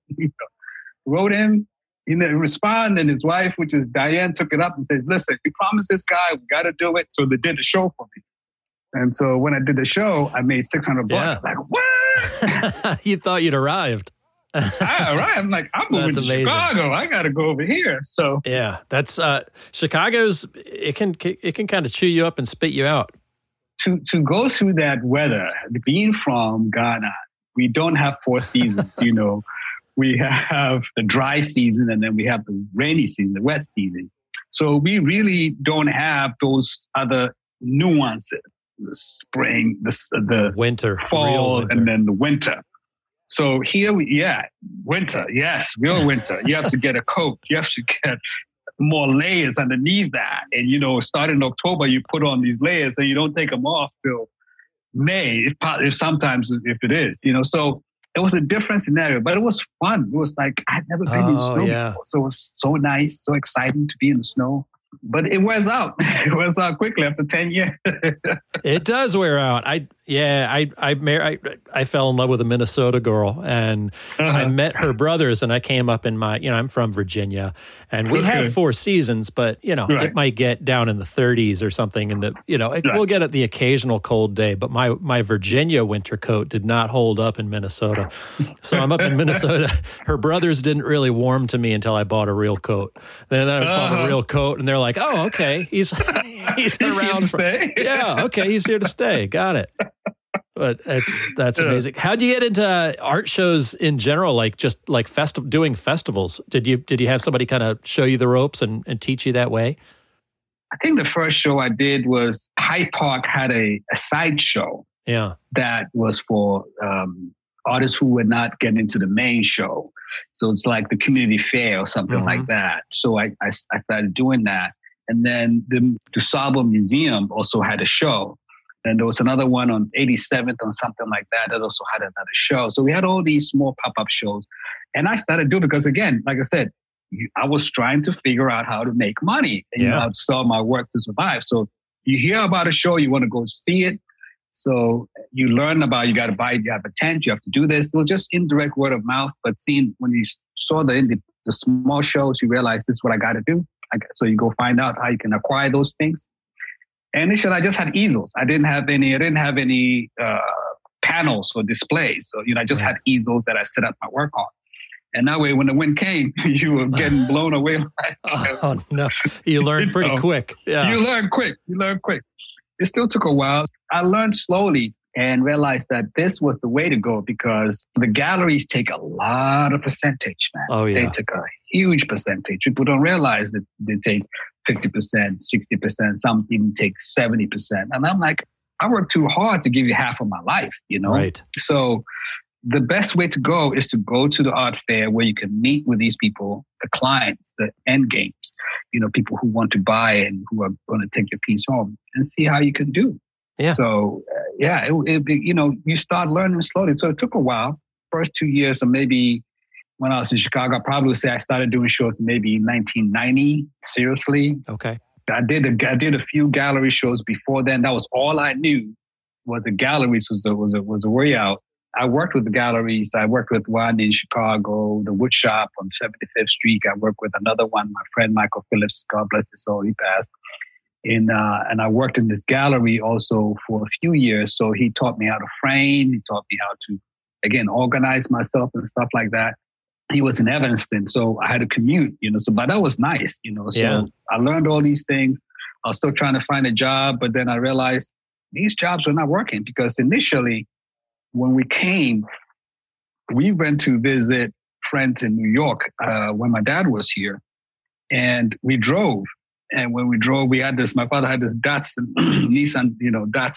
him. He didn't respond, and his wife, which is Diane, took it up and says, listen, you promised this guy, we got to do it. So they did the show for me. And so when I did the show, I made $600. Yeah. I'm like, what? You thought you'd arrived. I arrived. I'm like, I'm moving to Chicago. I got to go over here. So yeah, that's Chicago's. It can kind of chew you up and spit you out. To go through that weather, being from Ghana, we don't have 4 seasons. We have the dry season, and then we have the rainy season, the wet season. So we really don't have those other nuances: the spring, the winter, fall, winter. And then the winter. So here winter. Yes, real winter. You have to get a coat. You have to get more layers underneath that. And, starting in October, you put on these layers and you don't take them off till May, if sometimes if it is, So it was a different scenario, but it was fun. It was like, I've never been in snow before. So it was so nice, so exciting to be in the snow. But it wears out. It wears out quickly after 10 years. It does wear out. I fell in love with a Minnesota girl, and I met her brothers, and I came up in I'm from Virginia, and we have 4 seasons, but it might get down in the 30s or something, and we'll get the occasional cold day, but my Virginia winter coat did not hold up in Minnesota. So I'm up in Minnesota. Her brothers didn't really warm to me until I bought a real coat. Then I bought a real coat, and they're like, "Oh, okay, he's around here to stay." Yeah, okay, he's here to stay. Got it. But that's amazing. How'd you get into art shows in general? Like just like doing festivals? Did you have somebody kind of show you the ropes and teach you that way? I think the first show I did was Hyde Park had a side show. Yeah, that was for artists who were not getting into the main show. So it's like the community fair or something like that. So I started doing that, and then the DuSable Museum also had a show. And there was another one on 87th or something like that also had another show. So we had all these small pop-up shows. And I started doing because, again, like I said, I was trying to figure out how to make money and how to sell my work to survive. So you hear about a show, you want to go see it. So you learn about, you got to buy, you have a tent, you have to do this. It was just indirect word of mouth. But when you saw the small shows, you realize this is what I got to do. So you go find out how you can acquire those things. And initially, I just had easels. I didn't have any panels or displays. So, I just had easels that I set up my work on. And that way, when the wind came, you were getting blown away. Oh, no. You learned pretty quick. Yeah. You learn quick. It still took a while. I learned slowly and realized that this was the way to go because the galleries take a lot of percentage, man. Oh, yeah. They take a huge percentage. People don't realize that they take 50%, 60%, some even take 70%. And I'm like, I work too hard to give you half of my life, Right. So the best way to go is to go to the art fair where you can meet with these people, the clients, the end games, people who want to buy and who are going to take your piece home and see how you can do. Yeah. So, you start learning slowly. So it took a while. First 2 years, or maybe when I was in Chicago, I probably would say I started doing shows in maybe 1990, seriously. Okay. I did a few gallery shows before then. That was all I knew was the galleries was the way out. I worked with the galleries. I worked with one in Chicago, the Wood Shop on 75th Street. I worked with another one, my friend Michael Phillips, God bless his soul, he passed. And I worked in this gallery also for a few years. So he taught me how to frame. He taught me how to, again, organize myself and stuff like that. He was in Evanston, so I had to commute, but that was nice, So I learned all these things. I was still trying to find a job, but then I realized these jobs were not working because initially, when we came, we went to visit friends in New York when my dad was here. And we drove. And when we drove, my father had this Datsun, Nissan, Datsun.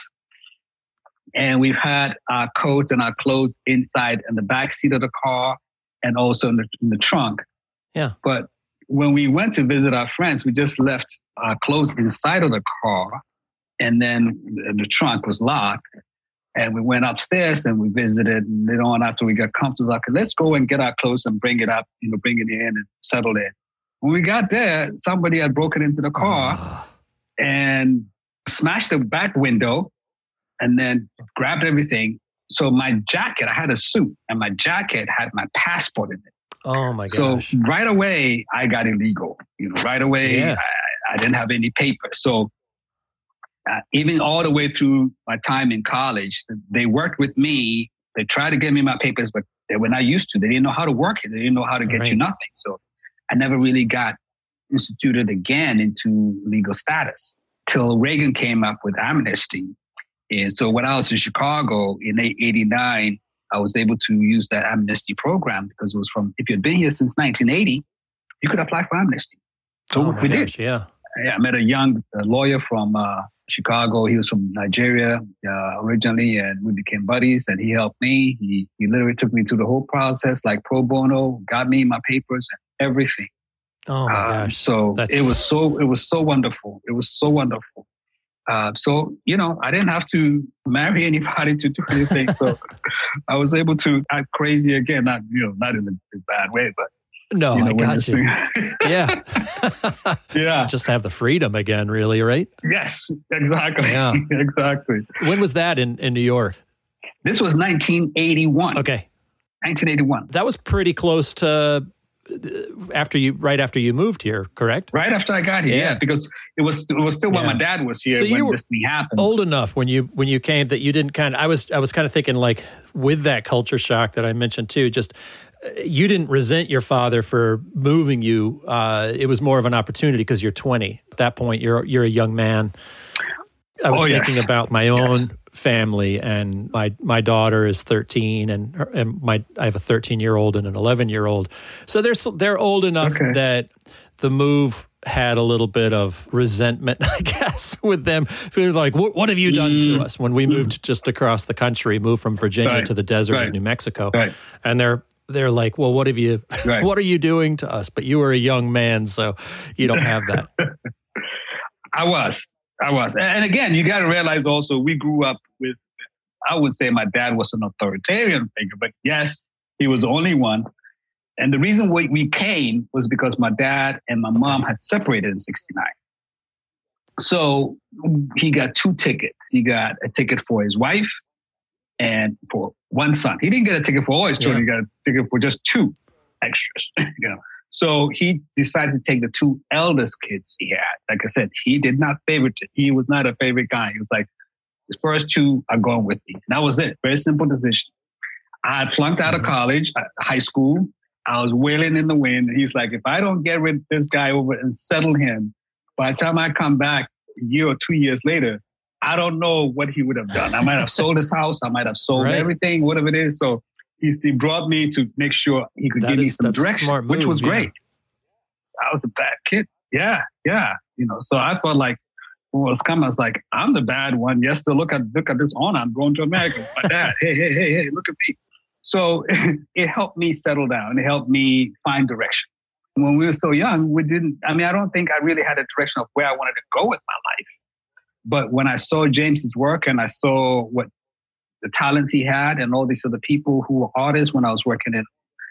And we've had our coats and our clothes inside in the back seat of the car and also in the trunk. Yeah. But when we went to visit our friends, we just left our clothes inside of the car. And then the trunk was locked. And we went upstairs and we visited. And later on, after we got comfortable, like, let's go and get our clothes and bring it up, bring it in and settle it. When we got there, somebody had broken into the car and smashed the back window and then grabbed everything. So my jacket, I had a suit and my jacket had my passport in it. Oh my gosh. So right away, I got illegal. Right away, I didn't have any papers. So even all the way through my time in college, they worked with me. They tried to get me my papers, but they were not used to. They didn't know how to work it. They didn't know how to get you nothing. So I never really got instituted again into legal status till Reagan came up with amnesty. And so when I was in Chicago in 1989, I was able to use that amnesty program because it was if you'd been here since 1980, you could apply for amnesty. So we did. Yeah. I met a young lawyer from Chicago. He was from Nigeria originally, and we became buddies. And he helped me. He literally took me through the whole process, like pro bono, got me my papers and everything. Oh my gosh! So it was so wonderful. It was so wonderful. So I didn't have to marry anybody to do anything. So I was able to act crazy again. Not in a bad way, but. No, I got you. Yeah. Yeah. Just have the freedom again, really, right? Yes, exactly. Yeah. Exactly. When was that in New York? This was 1981. Okay. 1981. That was pretty close to right after you moved here, correct? Right after I got here, yeah, because it was still when my dad was here when this thing happened. Old enough when you came that you didn't I was kind of thinking like with that culture shock that I mentioned too, just you didn't resent your father for moving you. It was more of an opportunity because you're 20. At that point, you're a young man. I was thinking about my own family, and my daughter is 13, and I have a 13-year-old and an 11-year-old. So they're old enough that the move had a little bit of resentment, I guess, with them. They're like, what have you done to us when we moved just across the country, moved from Virginia to the desert of New Mexico? Right. And they're like, well, what are you doing to us? But you were a young man, so you don't have that. I was. I was. And again, you got to realize also we grew up with, I would say my dad was an authoritarian figure, but yes, he was the only one. And the reason we came was because my dad and my mom had separated in 1969. So he got 2 tickets. He got a ticket for his wife and for one son. He didn't get a ticket for all his children. He got a ticket for just 2 extras. So he decided to take the 2 eldest kids he had. Like I said, he did not favorite it. He was not a favorite guy. He was like, his first 2 are going with me. And that was it. Very simple decision. I had flunked out of college, high school. I was wailing in the wind. He's like, if I don't get rid of this guy over and settle him, by the time I come back a year or 2 years later, I don't know what he would have done. I might have sold his house. I might have sold everything, whatever it is. So he brought me to make sure he could give me some direction, which was great. I was a bad kid. Yeah. So I felt like when it was coming, I was like, I'm the bad one. Yes, to look at this honor. I'm going to America. My dad, hey, look at me. So it helped me settle down. It helped me find direction. When we were so young, I don't think I really had a direction of where I wanted to go with my life. But when I saw James's work and I saw what the talents he had and all these other people who were artists when I was working in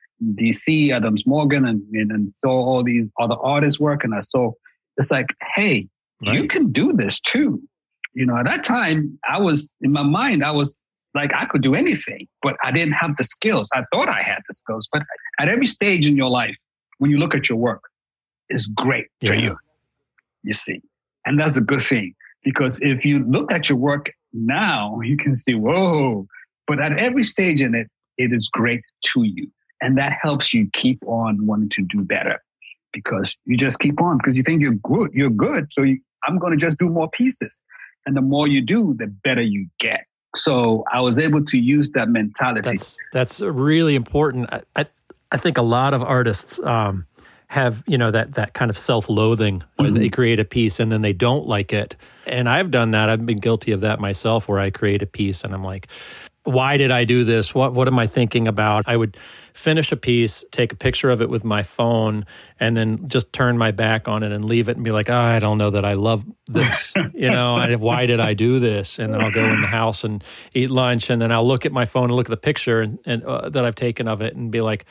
DC, Adams Morgan, and saw all these other artists work, and I saw, it's like, hey, you can do this too. At that time, in my mind, I was like, I could do anything, but I didn't have the skills. I thought I had the skills, but at every stage in your life, when you look at your work, it's great for you, you see. And that's a good thing, because if you look at your work now, you can see, whoa, but at every stage in it, it is great to you. And that helps you keep on wanting to do better, because you just keep on because you think you're good. So I'm going to just do more pieces. And the more you do, the better you get. So I was able to use that mentality. That's really important. I think a lot of artists have, that kind of self-loathing where they create a piece and then they don't like it. And I've done that. I've been guilty of that myself, where I create a piece and I'm like, why did I do this? What am I thinking about? I would finish a piece, take a picture of it with my phone, and then just turn my back on it and leave it and be like, I don't know that I love this. Why did I do this? And then I'll go in the house and eat lunch, and then I'll look at my phone and look at the picture and that I've taken of it and be like,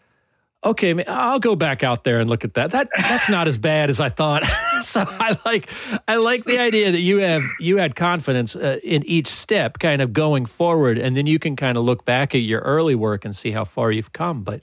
okay, I'll go back out there and look at that. That's not as bad as I thought. So I like the idea that you had confidence in each step, kind of going forward, and then you can kind of look back at your early work and see how far you've come. But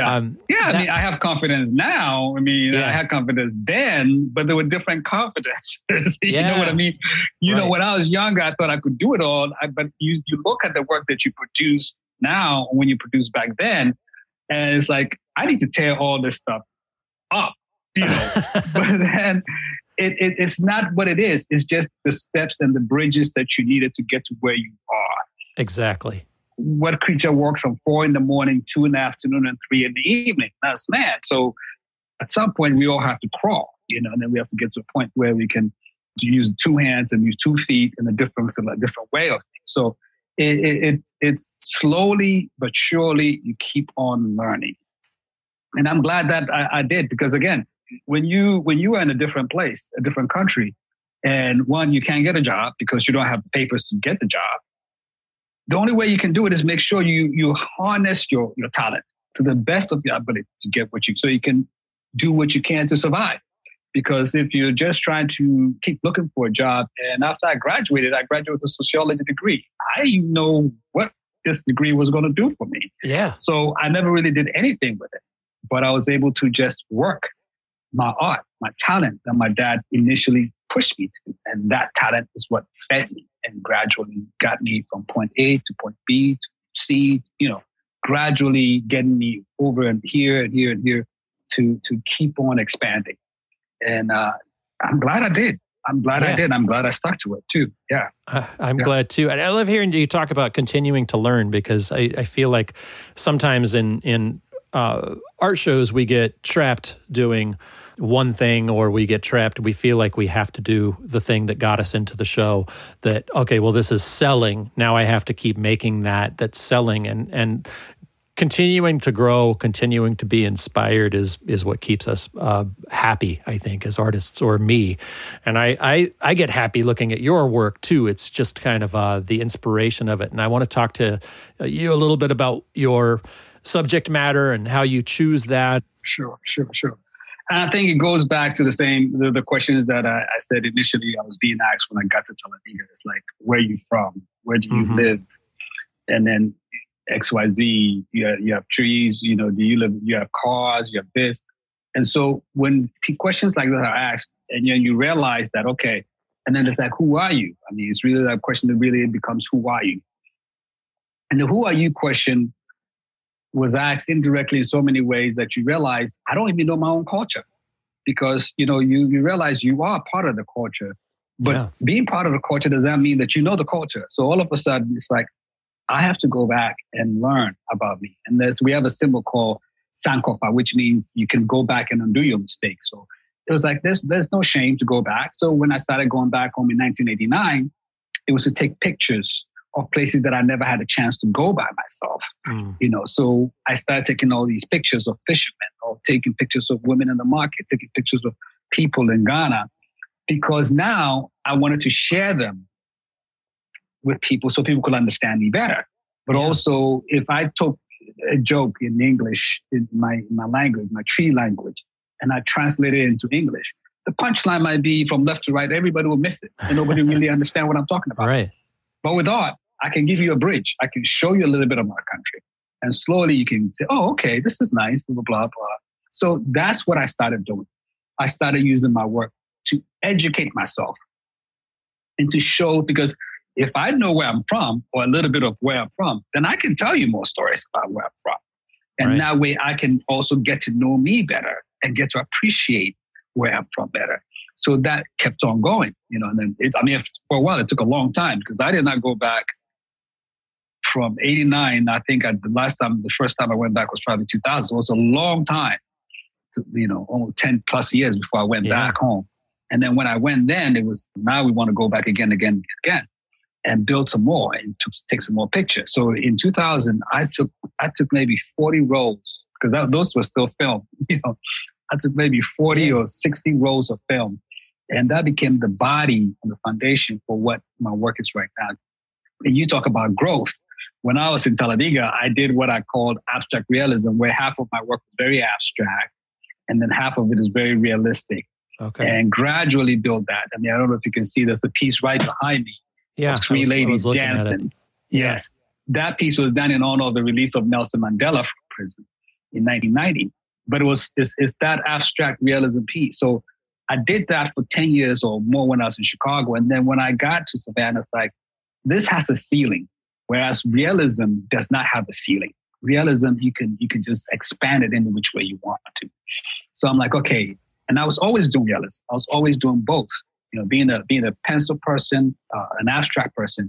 I have confidence now. I had confidence then, but there were different confidences. You know what I mean? When I was younger, I thought I could do it all. But you look at the work that you produce now, when you produce back then, and it's like, I need to tear all this stuff up, but then it's not what it is. It's just the steps and the bridges that you needed to get to where you are. Exactly. What creature works from 4 a.m, 2 p.m, and 3 p.m? That's man. So at some point we all have to crawl, and then we have to get to a point where we can use 2 hands and use 2 feet in a different way of things. So it's slowly but surely you keep on learning. And I'm glad that I did, because again, when you are in a different place, a different country, and one, you can't get a job because you don't have the papers to get the job. The only way you can do it is make sure you harness your talent to the best of your ability to get so you can do what you can to survive. Because if you're just trying to keep looking for a job, and after I graduated with a sociology degree, I didn't know what this degree was going to do for me. Yeah. So I never really did anything with it. But I was able to just work my art, my talent that my dad initially pushed me to. And that talent is what fed me and gradually got me from point A to point B to C, gradually getting me over and here and here and here to keep on expanding. And I'm glad I did. I'm glad I did. I'm glad I stuck to it too. Yeah. I'm glad too. And I love hearing you talk about continuing to learn, because I feel like sometimes in art shows, we get trapped doing one thing, or we feel like we have to do the thing that got us into the show. That, okay, well, this is selling. Now I have to keep making that's selling. And continuing to grow, continuing to be inspired is what keeps us happy, I think, as artists, or me. And I get happy looking at your work too. It's just kind of the inspiration of it. And I want to talk to you a little bit about your subject matter and how you choose that. Sure. And I think it goes back to the questions that I said initially I was being asked when I got to Talladega. It's like, where are you from? Where do you live? And then XYZ, you have trees, do you live, you have cars, you have this. And so when questions like that are asked, and you realize that, okay, and then it's like, who are you? I mean, it's really that question that really becomes, who are you? And the who are you question was asked indirectly in so many ways that you realize, I don't even know my own culture. Because, you realize you are part of the culture, but being part of the culture does not mean that you know the culture. So all of a sudden, it's like, I have to go back and learn about me. And we have a symbol called Sankofa, which means you can go back and undo your mistakes. So it was like, there's no shame to go back. So when I started going back home in 1989, it was to take pictures of places that I never had a chance to go by myself. So I started taking all these pictures of fishermen, or taking pictures of women in the market, taking pictures of people in Ghana, because now I wanted to share them with people so people could understand me better. But also, if I took a joke in English, in my language, my tree language, and I translated it into English, the punchline might be from left to right. Everybody will miss it, and nobody really understand what I'm talking about. Right. But with art, I can give you a bridge. I can show you a little bit of my country, and slowly you can say, "Oh, okay, this is nice." Blah blah blah blah. So that's what I started doing. I started using my work to educate myself and to show, because if I know where I'm from, or a little bit of where I'm from, then I can tell you more stories about where I'm from. And that way I can also get to know me better and get to appreciate where I'm from better. So that kept on going, and then for a while it took a long time, because I did not go back from 89. I think the first time I went back was probably 2000. So it was a long time, almost 10 plus years before I went back home. And then when I went then, it was, now we want to go back again, and build some more and take some more pictures. So in 2000, I took maybe 40 rolls, because those were still film. I took maybe 40 or 60 rolls of film, and that became the body and the foundation for what my work is right now. And you talk about growth. When I was in Talladega, I did what I called abstract realism, where half of my work was very abstract, and then half of it is very realistic. Okay. And gradually build that. I don't know if you can see, there's a piece right behind me. Yeah, three ladies dancing. Yes. That piece was done in honor of the release of Nelson Mandela from prison in 1990. But it's that abstract realism piece. So I did that for 10 years or more when I was in Chicago. And then when I got to Savannah, it's like, this has a ceiling, whereas realism does not have a ceiling. Realism, you can just expand it into which way you want to. So I'm like, okay. And I was always doing realism. I was always doing both. Being a pencil person, an abstract person,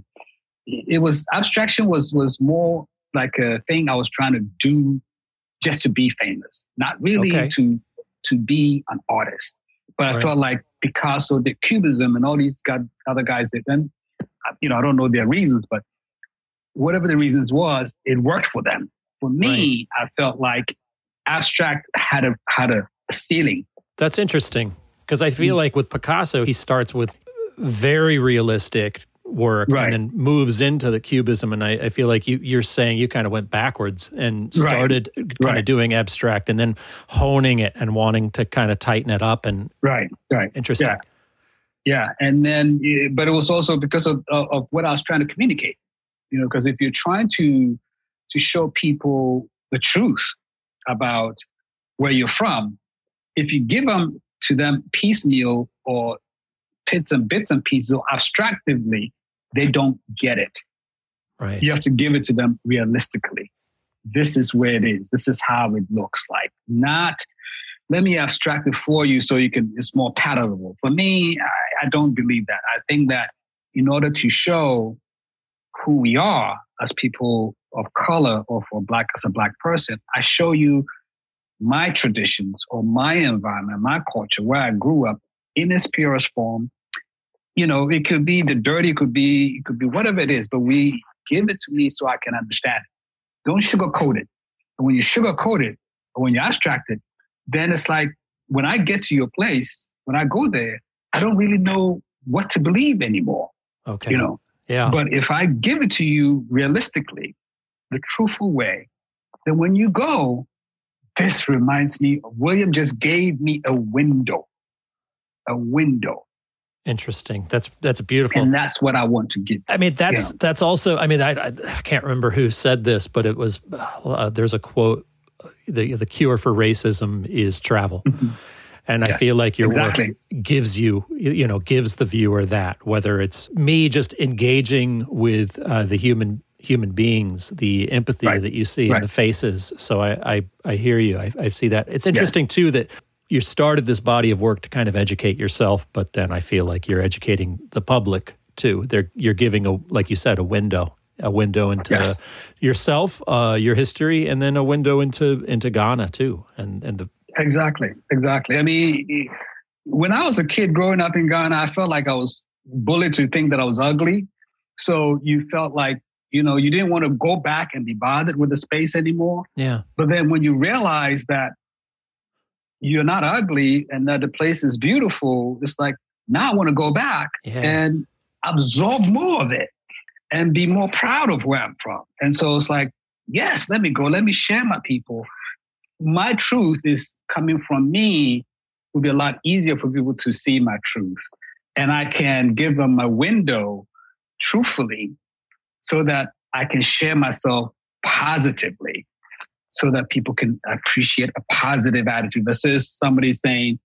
abstraction was more like a thing I was trying to do just to be famous, not really to be an artist. But I felt like Picasso did Cubism, and all these other guys did. And I don't know their reasons, but whatever the reasons was, it worked for them. For me, I felt like abstract had a ceiling. That's interesting. Because I feel like with Picasso, he starts with very realistic work and then moves into the cubism. And I feel like you're saying you kind of went backwards and started kind of doing abstract and then honing it and wanting to kind of tighten it up. And Interesting. Yeah. And then, but it was also because of what I was trying to communicate, because if you're trying to show people the truth about where you're from, if you give them to them piecemeal or bits and pieces or abstractively, they don't get it. Right. You have to give it to them realistically. This is where it is. This is how it looks like. Not, let me abstract it for you so it's more palatable. For me, I don't believe that. I think that in order to show who we are as people of color or as a black person, I show you my traditions or my environment, my culture, where I grew up in its purest form. It could be the dirty, it could be whatever it is, but we give it to me so I can understand it. Don't sugarcoat it. And when you sugarcoat it, or when you abstract it, then it's like, when I get to your place, when I go there, I don't really know what to believe anymore. Okay. You know? Yeah. But if I give it to you realistically, the truthful way, then when you go, this reminds me, William just gave me a window. A window. Interesting. That's beautiful. And that's what I want to give. I mean, that's also, I mean, I can't remember who said this, but it was, there's a quote, the cure for racism is travel. Mm-hmm. And I feel like your work gives gives the viewer that, whether it's me just engaging with the human beings, the empathy that you see in the faces. So I hear you. I see that. It's interesting too that you started this body of work to kind of educate yourself, but then I feel like you're educating the public too. You're giving like you said, a window into yourself, your history, and then a window into Ghana too, and the. Exactly. I mean, when I was a kid growing up in Ghana, I felt like I was bullied to think that I was ugly. So you felt like, you didn't want to go back and be bothered with the space anymore. Yeah. But then when you realize that you're not ugly and that the place is beautiful, it's like, now I want to go back and absorb more of it and be more proud of where I'm from. And so it's like, yes, let me go. Let me share my people. My truth is coming from me. It will be a lot easier for people to see my truth. And I can give them a window truthfully so that I can share myself positively so that people can appreciate a positive attitude. Versus somebody saying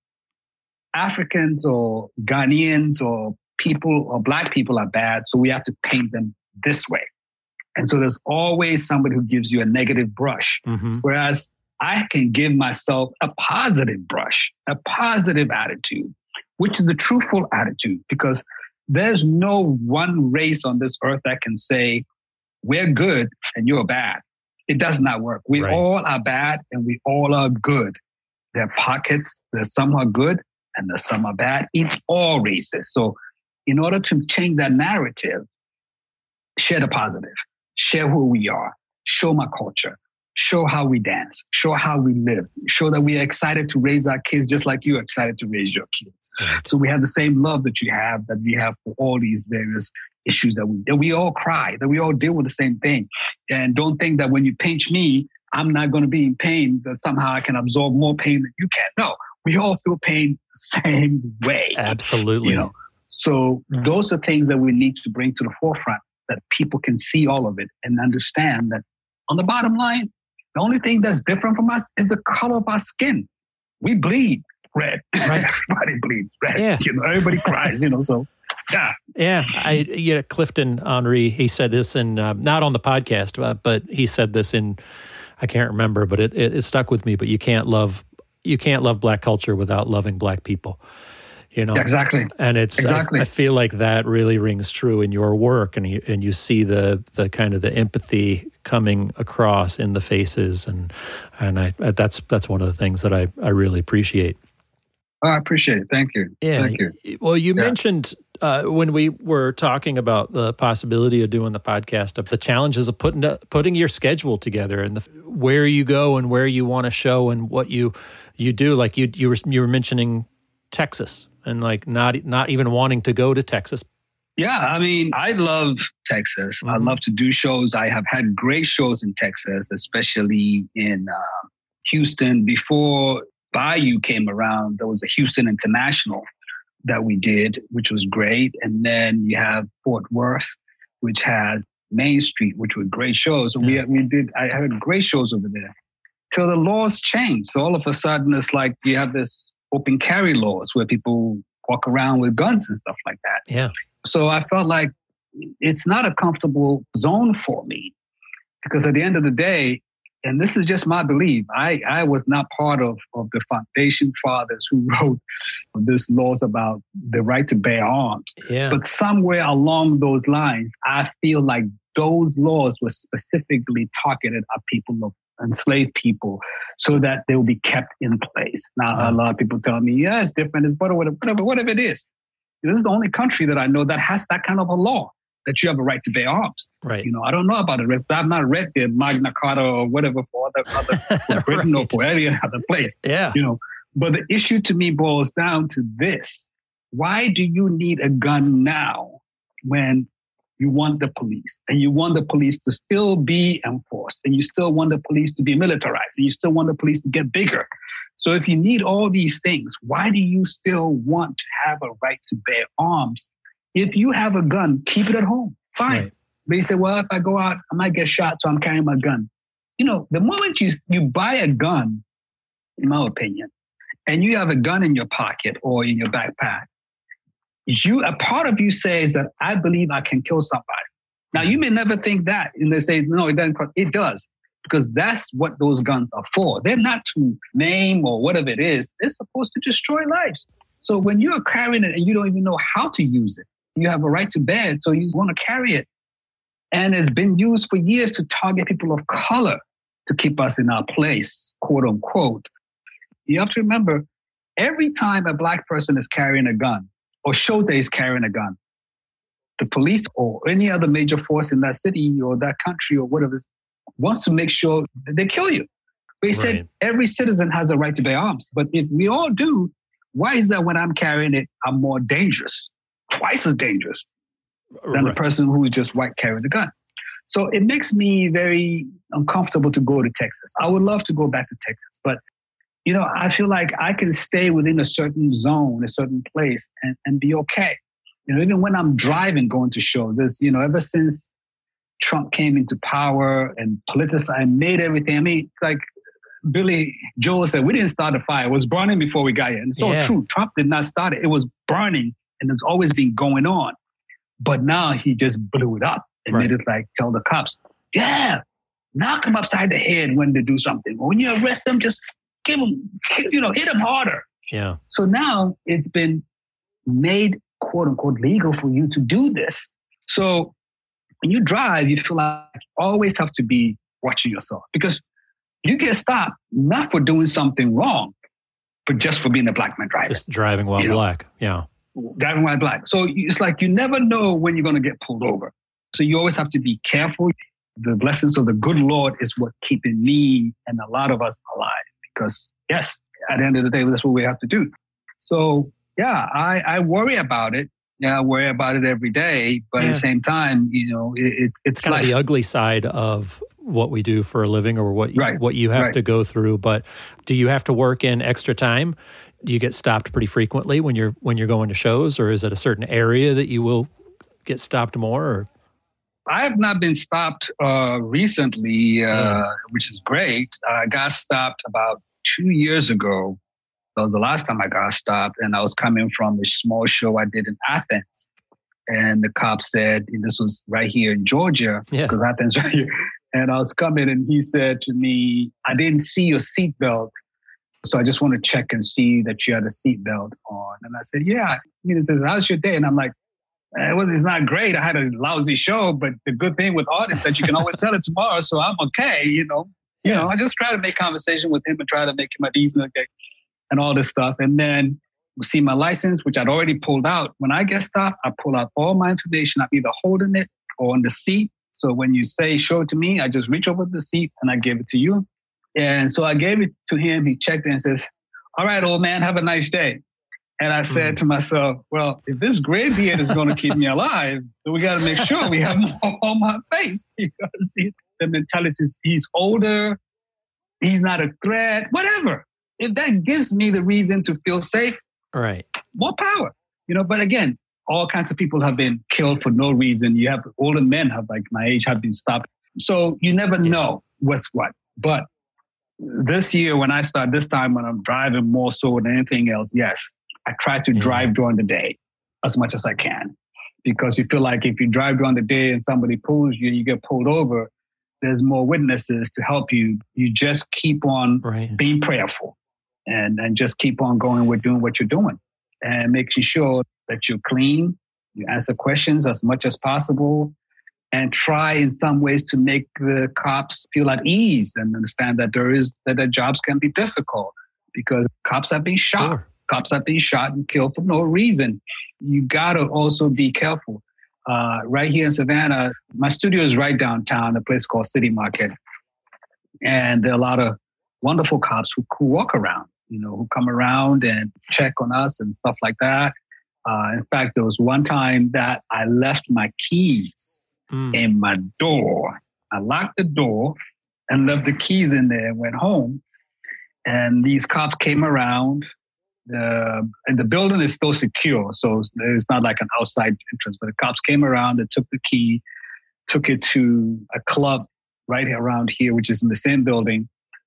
Africans or Ghanaians or people or Black people are bad, so we have to paint them this way. And so there's always somebody who gives you a negative brush. Mm-hmm. Whereas I can give myself a positive brush, a positive attitude, which is the truthful attitude, because there's no one race on this earth that can say, we're good and you're bad. It does not work. We all are bad and we all are good. There are pockets, there's some are good and there's some are bad in all races. So in order to change that narrative, share the positive, share who we are, show my culture. Show how we dance, show how we live, show that we are excited to raise our kids just like you're excited to raise your kids. Right. So we have the same love that you have, that we have for all these various issues that we all cry, that we all deal with the same thing. And don't think that when you pinch me, I'm not going to be in pain, that somehow I can absorb more pain than you can. No, we all feel pain the same way. Absolutely. So those are things that we need to bring to the forefront, that people can see all of it and understand that on the bottom line, the only thing that's different from us is the color of our skin. We bleed red. Right. Everybody bleeds red. Yeah. Everybody cries, so yeah. Yeah. Clifton Henry, he said this in, not on the podcast, but he said this in, I can't remember, but it stuck with me, but you can't love Black culture without loving Black people. Exactly. And it's exactly. I feel like that really rings true in your work, and you see the kind of the empathy coming across in the faces, and that's one of the things that I really appreciate. Oh, I appreciate it. Thank you. Yeah. Thank you. Well, you mentioned when we were talking about the possibility of doing the podcast, of the challenges of putting your schedule together, and where you go and where you want to show and what you do. Like you were mentioning Texas. And like not even wanting to go to Texas. Yeah, I mean, I love Texas. Mm-hmm. I love to do shows. I have had great shows in Texas, especially in Houston. Before Bayou came around, there was a Houston International that we did, which was great. And then you have Fort Worth, which has Main Street, which were great shows. And I had great shows over there. Till the laws changed. So all of a sudden, it's like you have this open carry laws where people walk around with guns and stuff like that. Yeah. So I felt like it's not a comfortable zone for me, because at the end of the day, and this is just my belief, I was not part of the foundation fathers who wrote this laws about the right to bear arms. Yeah. But somewhere along those lines, I feel like those laws were specifically targeted at people of enslaved people, so that they will be kept in place. Now, a lot of people tell me, yeah, it's different, it's whatever it is. This is the only country that I know that has that kind of a law. that you have a right to bear arms. Right. I don't know about it. I've not read the Magna Carta or whatever for for Britain or for any other place. Yeah. But the issue to me boils down to this. Why do you need a gun now when you want the police and you want the police to still be enforced and you still want the police to be militarized and you still want the police to get bigger? So if you need all these things, why do you still want to have a right to bear arms? If you have a gun, keep it at home. Fine. Right. But you say, well, if I go out, I might get shot, so I'm carrying my gun. The moment you buy a gun, in my opinion, and you have a gun in your pocket or in your backpack, a part of you says that I believe I can kill somebody. Now, you may never think that. And they say, no, it doesn't. It does. Because that's what those guns are for. They're not to maim or whatever it is. They're supposed to destroy lives. So when you're carrying it and you don't even know how to use it, you have a right to bear it, so you want to carry it. And it's been used for years to target people of color to keep us in our place, quote unquote. You have to remember, every time a Black person is carrying a gun or shows that he's carrying a gun, the police or any other major force in that city or that country or whatever wants to make sure that they kill you. They said every citizen has a right to bear arms. But if we all do, why is that when I'm carrying it, I'm more dangerous, twice as dangerous than the person who is just white carrying the gun? So it makes me very uncomfortable to go to Texas. I would love to go back to Texas, but I feel like I can stay within a certain zone, a certain place, and be okay. Even when I'm driving, going to shows, ever since Trump came into power and politicized and made everything. I mean, like Billy Joel said, we didn't start the fire. It was burning before we got here. And it's so true. Trump did not start it. It was burning and it's always been going on. But now he just blew it up and made it like tell the cops, knock them upside the head when they do something. Or when you arrest them, just give them, hit them harder. Yeah. So now it's been made, quote unquote, legal for you to do this. So when you drive, you feel like you always have to be watching yourself because you get stopped not for doing something wrong, but just for being a Black man driving. Just driving while Black. Yeah. Driving while Black. So it's like you never know when you're going to get pulled over. So you always have to be careful. The blessings of the good Lord is what keeping me and a lot of us alive because, yes, at the end of the day, that's what we have to do. So, yeah, I worry about it. Yeah, I worry about it every day. But at the same time, it's kind of the ugly side of what we do for a living or what you have to go through. But do you have to work in extra time? Do you get stopped pretty frequently when you're going to shows, or is it a certain area that you will get stopped more? Or? I have not been stopped recently, which is great. I got stopped about 2 years ago. That was the last time I got stopped, and I was coming from a small show I did in Athens. And the cop said, and this was right here in Georgia, because Athens right here. And I was coming, and he said to me, I didn't see your seatbelt, so I just want to check and see that you had a seatbelt on. And I said, yeah. He says, how's your day? And I'm like, it's not great. I had a lousy show, but the good thing with art is that you can always sell it tomorrow, so I'm okay, I just try to make conversation with him and try to make him at ease and all this stuff. And then we see my license, which I'd already pulled out. When I get stopped, I pull out all my information. I'm either holding it or on the seat. So when you say, show it to me, I just reach over the seat and I give it to you. And so I gave it to him. He checked it and says, all right, old man, have a nice day. And I said to myself, well, if this gray beard is going to keep me alive, then we got to make sure we have more on my face. Because the mentality is he's older, he's not a threat, whatever. If that gives me the reason to feel safe, right, more power. But again, all kinds of people have been killed for no reason. You have older men have, like my age, have been stopped. So you never know what's what. But this year, this time when I'm driving more so than anything else, yes, I try to drive during the day as much as I can. Because you feel like if you drive during the day and somebody pulls you and you get pulled over, there's more witnesses to help you. You just keep on being prayerful and just keep on going with doing what you're doing and making sure that you're clean, you answer questions as much as possible, and try in some ways to make the cops feel at ease and understand that that their jobs can be difficult because cops have been shot. Sure. Cops have been shot and killed for no reason. You got to also be careful. right here in Savannah. My studio is right downtown, a place called City Market. And there are a lot of wonderful cops who walk around, who come around and check on us and stuff like that. In fact, there was one time that I left my keys in my door. I locked the door and left the keys in there and went home. And these cops came around. And the building is still secure, so there's not like an outside entrance. But the cops came around and took the key, took it to a club right around here, which is in the same building.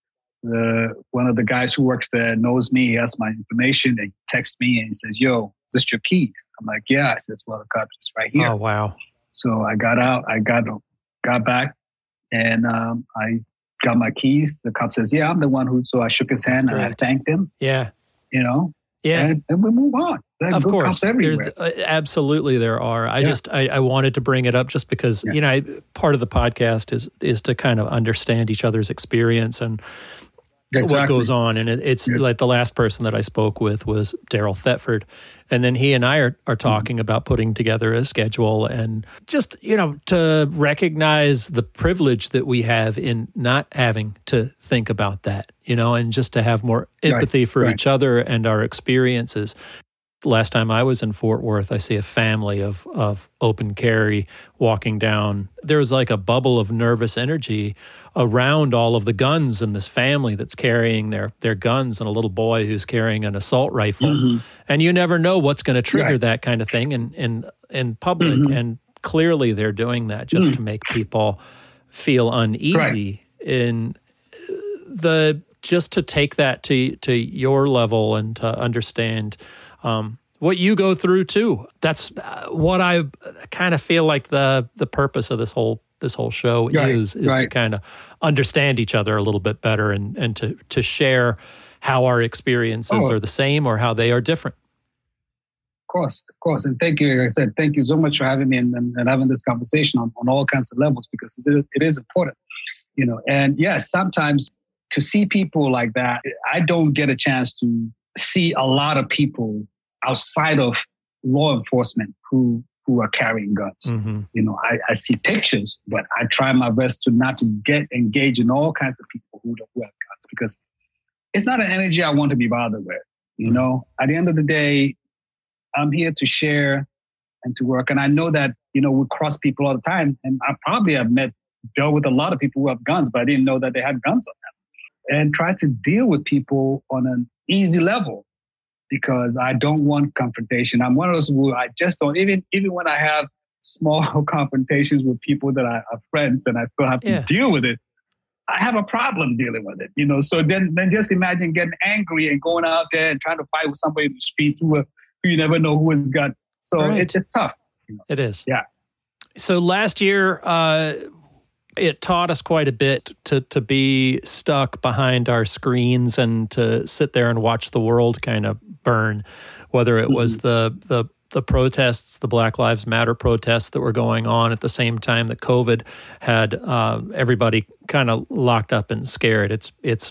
One of the guys who works there knows me. He has my information. They text me and he says, "Yo, is this your keys?" I'm like, "Yeah." I says, "Well, the cops is right here." Oh, wow. So I got out. I got back, and I got my keys. The cop says, "Yeah, I'm the one who." So I shook his hand and I thanked him. Yeah. Yeah. And we move on. Of course. Absolutely there are. I wanted to bring it up just because, part of the podcast is to kind of understand each other's experience and what goes on. And it's like the last person that I spoke with was Daryl Thetford. And then he and I are talking about putting together a schedule and just, to recognize the privilege that we have in not having to think about that, and just to have more empathy for each other and our experiences. Last time I was in Fort Worth, I see a family of open carry walking down. There's like a bubble of nervous energy around all of the guns and this family that's carrying their guns and a little boy who's carrying an assault rifle. Mm-hmm. And you never know what's going to trigger that kind of thing in public. Mm-hmm. And clearly they're doing that just to make people feel uneasy. In just to take that to your level and to understand what you go through too. That's what I kind of feel like the purpose of this whole show is to kind of understand each other a little bit better and to share how our experiences are the same or how they are different. Of course. And thank you. Like I said, thank you so much for having me and having this conversation on all kinds of levels, because it is important, and yes, sometimes to see people like that, I don't get a chance to see a lot of people outside of law enforcement who are carrying guns. Mm-hmm. I see pictures, but I try my best to not to get engaged in all kinds of people who have guns, because it's not an energy I want to be bothered with. At the end of the day, I'm here to share and to work. And I know that, we cross people all the time. And I probably have dealt with a lot of people who have guns, but I didn't know that they had guns on them. And try to deal with people on an easy level, because I don't want confrontation. I'm one of those who I just don't, even when I have small confrontations with people that are friends and I still have to deal with it, I have a problem dealing with it, So then just imagine getting angry and going out there and trying to fight with somebody in the street who you never know who has got. So it's tough. It is. Yeah. So last year, it taught us quite a bit to be stuck behind our screens and to sit there and watch the world kind of burn, whether it was the protests, the Black Lives Matter protests that were going on at the same time that COVID had everybody kind of locked up and scared. It's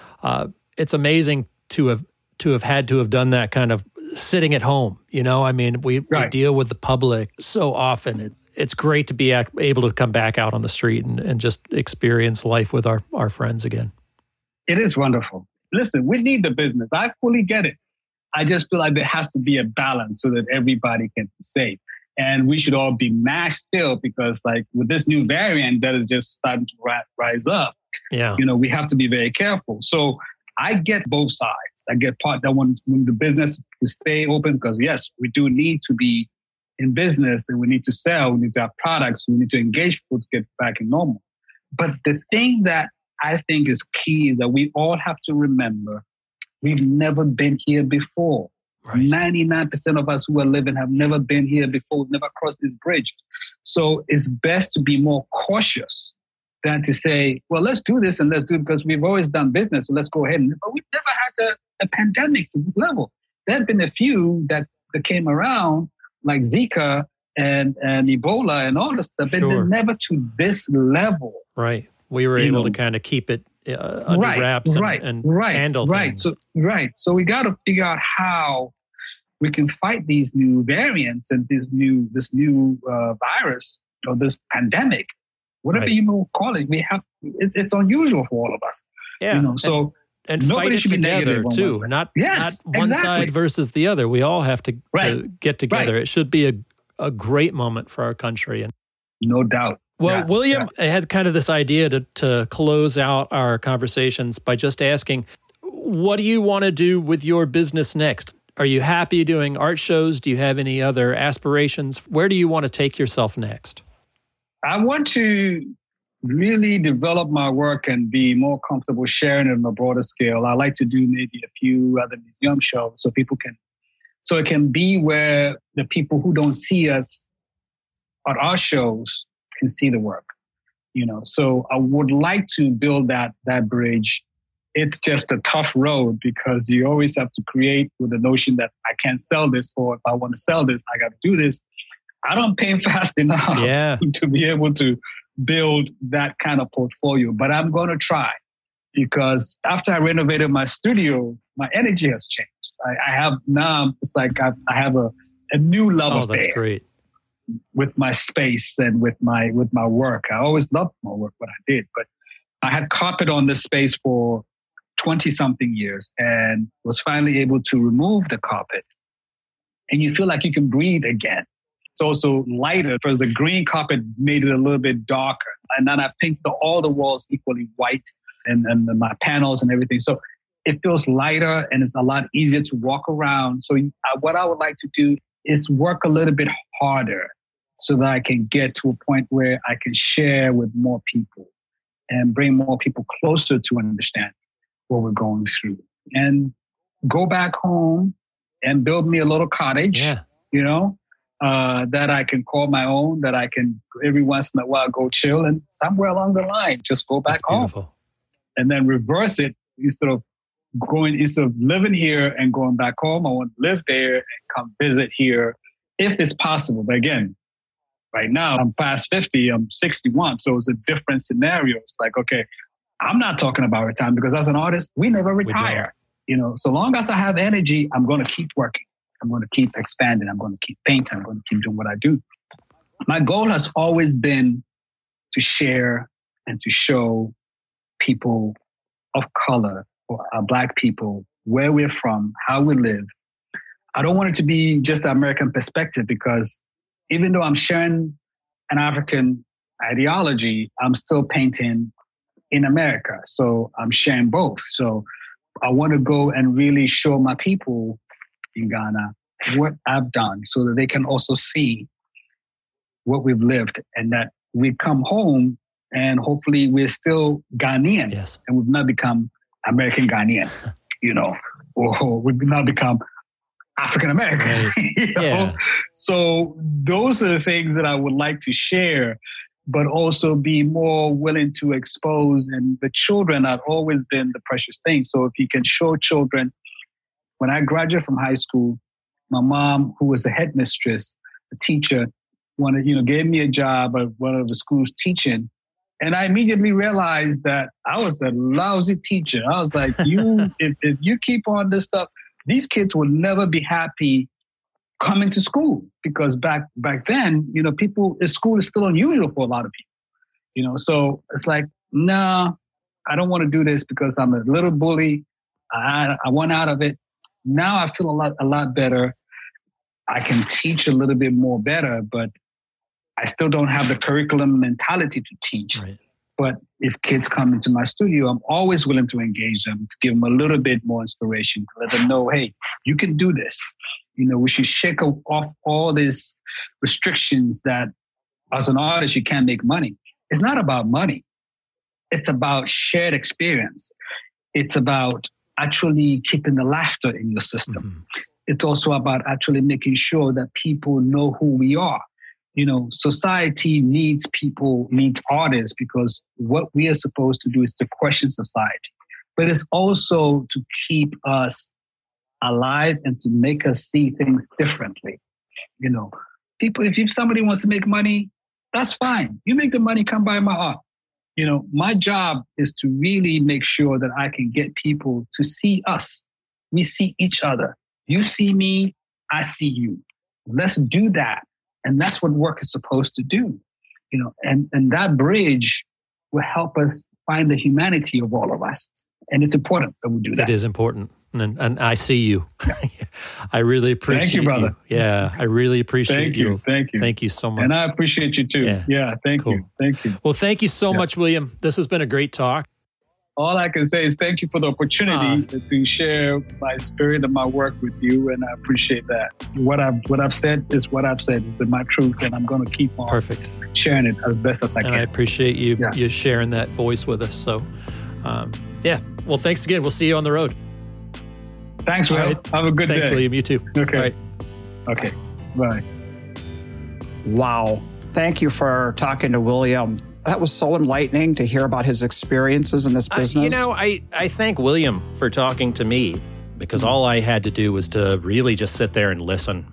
amazing to have had to have done that kind of sitting at home. We deal with the public so often. It's great to be able to come back out on the street and just experience life with our friends again. It is wonderful. Listen, we need the business. I fully get it. I just feel like there has to be a balance so that everybody can be safe. And we should all be masked still, because like with this new variant that is just starting to rise up, we have to be very careful. So I get both sides. I get part that want the business to stay open, because yes, we do need to be in business and we need to sell, we need to have products, we need to engage people to get back in normal. But the thing that I think is key is that we all have to remember we've never been here before. Right. 99% of us who are living have never been here before, never crossed this bridge. So it's best to be more cautious than to say, well, let's do this and let's do it because we've always done business, so let's go ahead. But we've never had a pandemic to this level. There have been a few that came around, like Zika and Ebola and all this stuff, but they're never to this level. Right. We were able to kind of keep it under wraps and handle things. So we got to figure out how we can fight these new variants and this new virus or this pandemic, whatever you may call it. It's unusual for all of us. Yeah. So and fight it together too, not one side versus the other. We all have to get together. It should be a great moment for our country. And no doubt. Well, William, I had kind of this idea to close out our conversations by just asking, what do you want to do with your business next? Are you happy doing art shows? Do you have any other aspirations? Where do you want to take yourself next? I want to really develop my work and be more comfortable sharing it on a broader scale. I like to do maybe a few other museum shows so it can be where the people who don't see us at our shows can see the work. So I would like to build that bridge. It's just a tough road because you always have to create with the notion that I can't sell this, or if I want to sell this, I got to do this. I don't paint fast enough to be able to build that kind of portfolio, but I'm going to try, because after I renovated my studio, my energy has changed. I have now, it's like I have a new love affair. That's great. With my space and with my work. I always loved my work, what I did, but I had carpet on this space for 20-something years and was finally able to remove the carpet. And you feel like you can breathe again. It's also lighter because the green carpet made it a little bit darker. And then I painted all the walls equally white and my panels and everything. So it feels lighter and it's a lot easier to walk around. So what I would like to do is work a little bit harder so that I can get to a point where I can share with more people and bring more people closer to understand what we're going through, and go back home and build me a little cottage, that I can call my own, that I can every once in a while go chill, and somewhere along the line, just go back home and then reverse it instead of living here and going back home. I want to live there and come visit here if it's possible. But again, right now I'm past 50, I'm 61. So it's a different scenario. It's like, okay, I'm not talking about retirement because as an artist, we never retire. So long as I have energy, I'm going to keep working. I'm going to keep expanding. I'm going to keep painting. I'm going to keep doing what I do. My goal has always been to share and to show people of color, or Black people, where we're from, how we live. I don't want it to be just the American perspective, because even though I'm sharing an African ideology, I'm still painting in America. So I'm sharing both. So I want to go and really show my people in Ghana what I've done so that they can also see what we've lived, and that we come home and hopefully we're still Ghanaian and we've not become American Ghanaian, or we've not become African American. Right. So those are the things that I would like to share, but also be more willing to expose. And the children have always been the precious thing. So if you can show children, when I graduated from high school, my mom, who was a headmistress, a teacher, gave me a job at one of the schools teaching. And I immediately realized that I was the lousy teacher. I was like, if you keep on this stuff, these kids will never be happy coming to school, because back then, school is still unusual for a lot of people, so it's like, no, I don't want to do this because I'm a little bully. I want out of it. Now I feel a lot better. I can teach a little bit more better, but I still don't have the curriculum mentality to teach. Right. But if kids come into my studio, I'm always willing to engage them, to give them a little bit more inspiration, to let them know, hey, you can do this. We should shake off all these restrictions that as an artist, you can't make money. It's not about money. It's about shared experience. It's about actually keeping the laughter in your system. Mm-hmm. It's also about actually making sure that people know who we are. Society needs artists, because what we are supposed to do is to question society. But it's also to keep us alive and to make us see things differently. People, if somebody wants to make money, that's fine. You make the money, come buy my art. My job is to really make sure that I can get people to see us. We see each other. You see me, I see you. Let's do that. And that's what work is supposed to do. And that bridge will help us find the humanity of all of us. And it's important that we do that. It is important. And I see you. I really appreciate Thank you, brother. Yeah, I really appreciate you. Thank you. Thank you so much. And I appreciate you too. Yeah, thank you. Thank you. Well, thank you so much, William. This has been a great talk. All I can say is thank you for the opportunity to share my spirit and my work with you, and I appreciate that. What I've said is what I've said. It's my truth, and I'm going to keep on sharing it as best as I can. And I appreciate you sharing that voice with us. So, well, thanks again. We'll see you on the road. Thanks, Will. Right. Have a good day. Thanks, William. You too. Okay. All right. Okay. Bye. Wow. Thank you for talking to William. That was so enlightening to hear about his experiences in this business. I thank William for talking to me because all I had to do was to really just sit there and listen.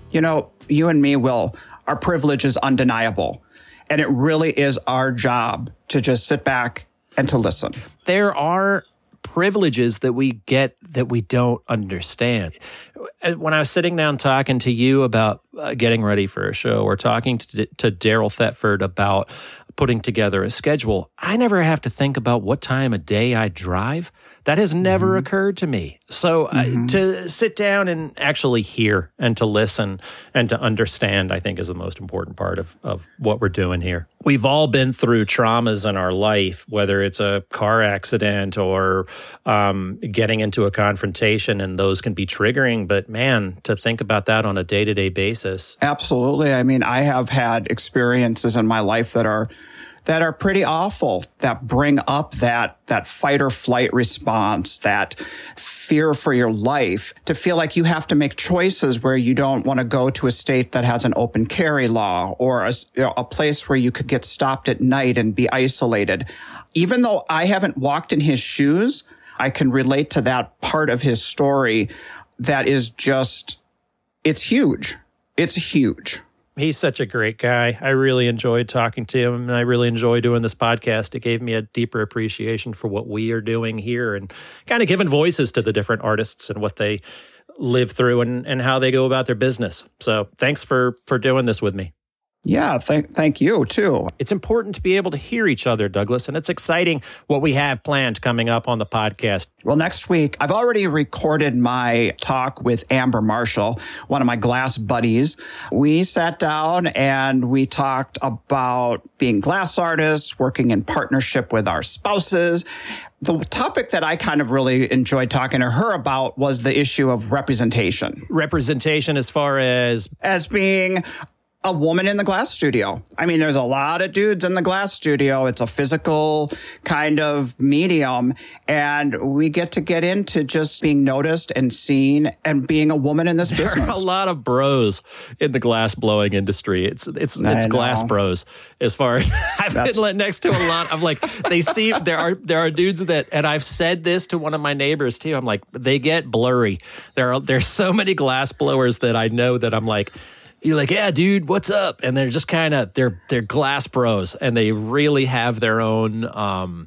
You and me, Will, our privilege is undeniable. And it really is our job to just sit back and to listen. There are privileges that we get that we don't understand. When I was sitting down talking to you about getting ready for a show or talking to Daryl Thetford about putting together a schedule, I never have to think about what time of day I drive. That has never occurred to me. So to sit down and actually hear and to listen and to understand, I think is the most important part of what we're doing here. We've all been through traumas in our life, whether it's a car accident or getting into a confrontation, and those can be triggering. But man, to think about that on a day-to-day basis. Absolutely. I mean, I have had experiences in my life that are pretty awful, that bring up that fight or flight response, that fear for your life, to feel like you have to make choices where you don't want to go to a state that has an open carry law or a place where you could get stopped at night and be isolated. Even though I haven't walked in his shoes, I can relate to that part of his story that is just, it's huge. It's huge. He's such a great guy. I really enjoyed talking to him, and I really enjoy doing this podcast. It gave me a deeper appreciation for what we are doing here and kind of giving voices to the different artists and what they live through and how they go about their business. So thanks for doing this with me. Yeah, thank you, too. It's important to be able to hear each other, Douglas, and it's exciting what we have planned coming up on the podcast. Well, next week, I've already recorded my talk with Amber Marshall, one of my glass buddies. We sat down and we talked about being glass artists, working in partnership with our spouses. The topic that I kind of really enjoyed talking to her about was the issue of representation. Representation as far as being a woman in the glass studio. I mean, there's a lot of dudes in the glass studio. It's a physical kind of medium. And we get into just being noticed and seen and being a woman in this business. There are a lot of bros in the glass blowing industry. It's glass bros as far as I've been next to a lot. I'm like, they see, there are dudes that, and I've said this to one of my neighbors too. I'm like, they get blurry. There's so many glass blowers that I know that I'm like, you're like, yeah, dude, what's up? And they're just kind of, they're glass bros, and they really have their own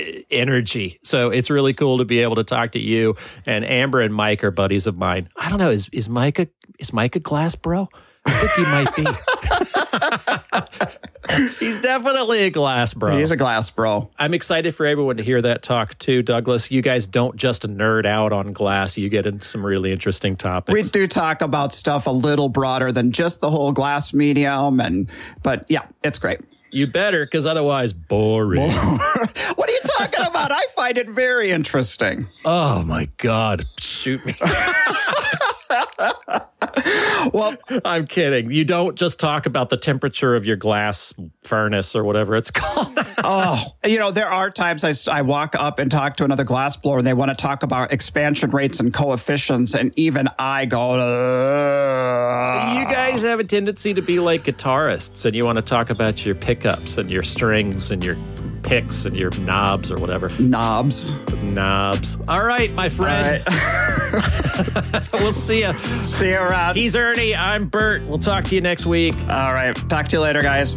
energy. So it's really cool to be able to talk to you. And Amber and Mike are buddies of mine. I don't know, is Mike a glass bro? I think he might be. He's definitely a glass bro. He's a glass bro. I'm excited for everyone to hear that talk too, Douglas. You guys don't just nerd out on glass. You get into some really interesting topics. We do talk about stuff a little broader than just the whole glass medium. But yeah, it's great. You better, because otherwise, boring. What are you talking about? I find it very interesting. Oh my God. Shoot me. Well, I'm kidding. You don't just talk about the temperature of your glass furnace or whatever it's called. There are times I walk up and talk to another glass blower and they want to talk about expansion rates and coefficients, and even I go, You guys have a tendency to be like guitarists, and you want to talk about your pickups and your strings and your picks and your knobs or whatever. Knobs. All right, my friend. All right. We'll see you. See you around. He's Ernie. I'm Bert. We'll talk to you next week. All right. Talk to you later, guys.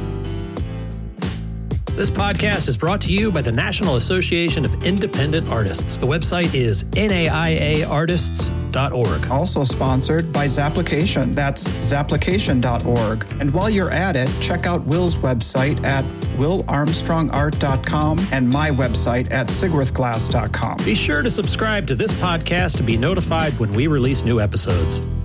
This podcast is brought to you by the National Association of Independent Artists. The website is naiaartists.com. Zapplication.org. Also sponsored by Zapplication. That's zapplication.org. And while you're at it, check out Will's website at willarmstrongart.com and my website at sigworthglass.com. Be sure to subscribe to this podcast to be notified when we release new episodes.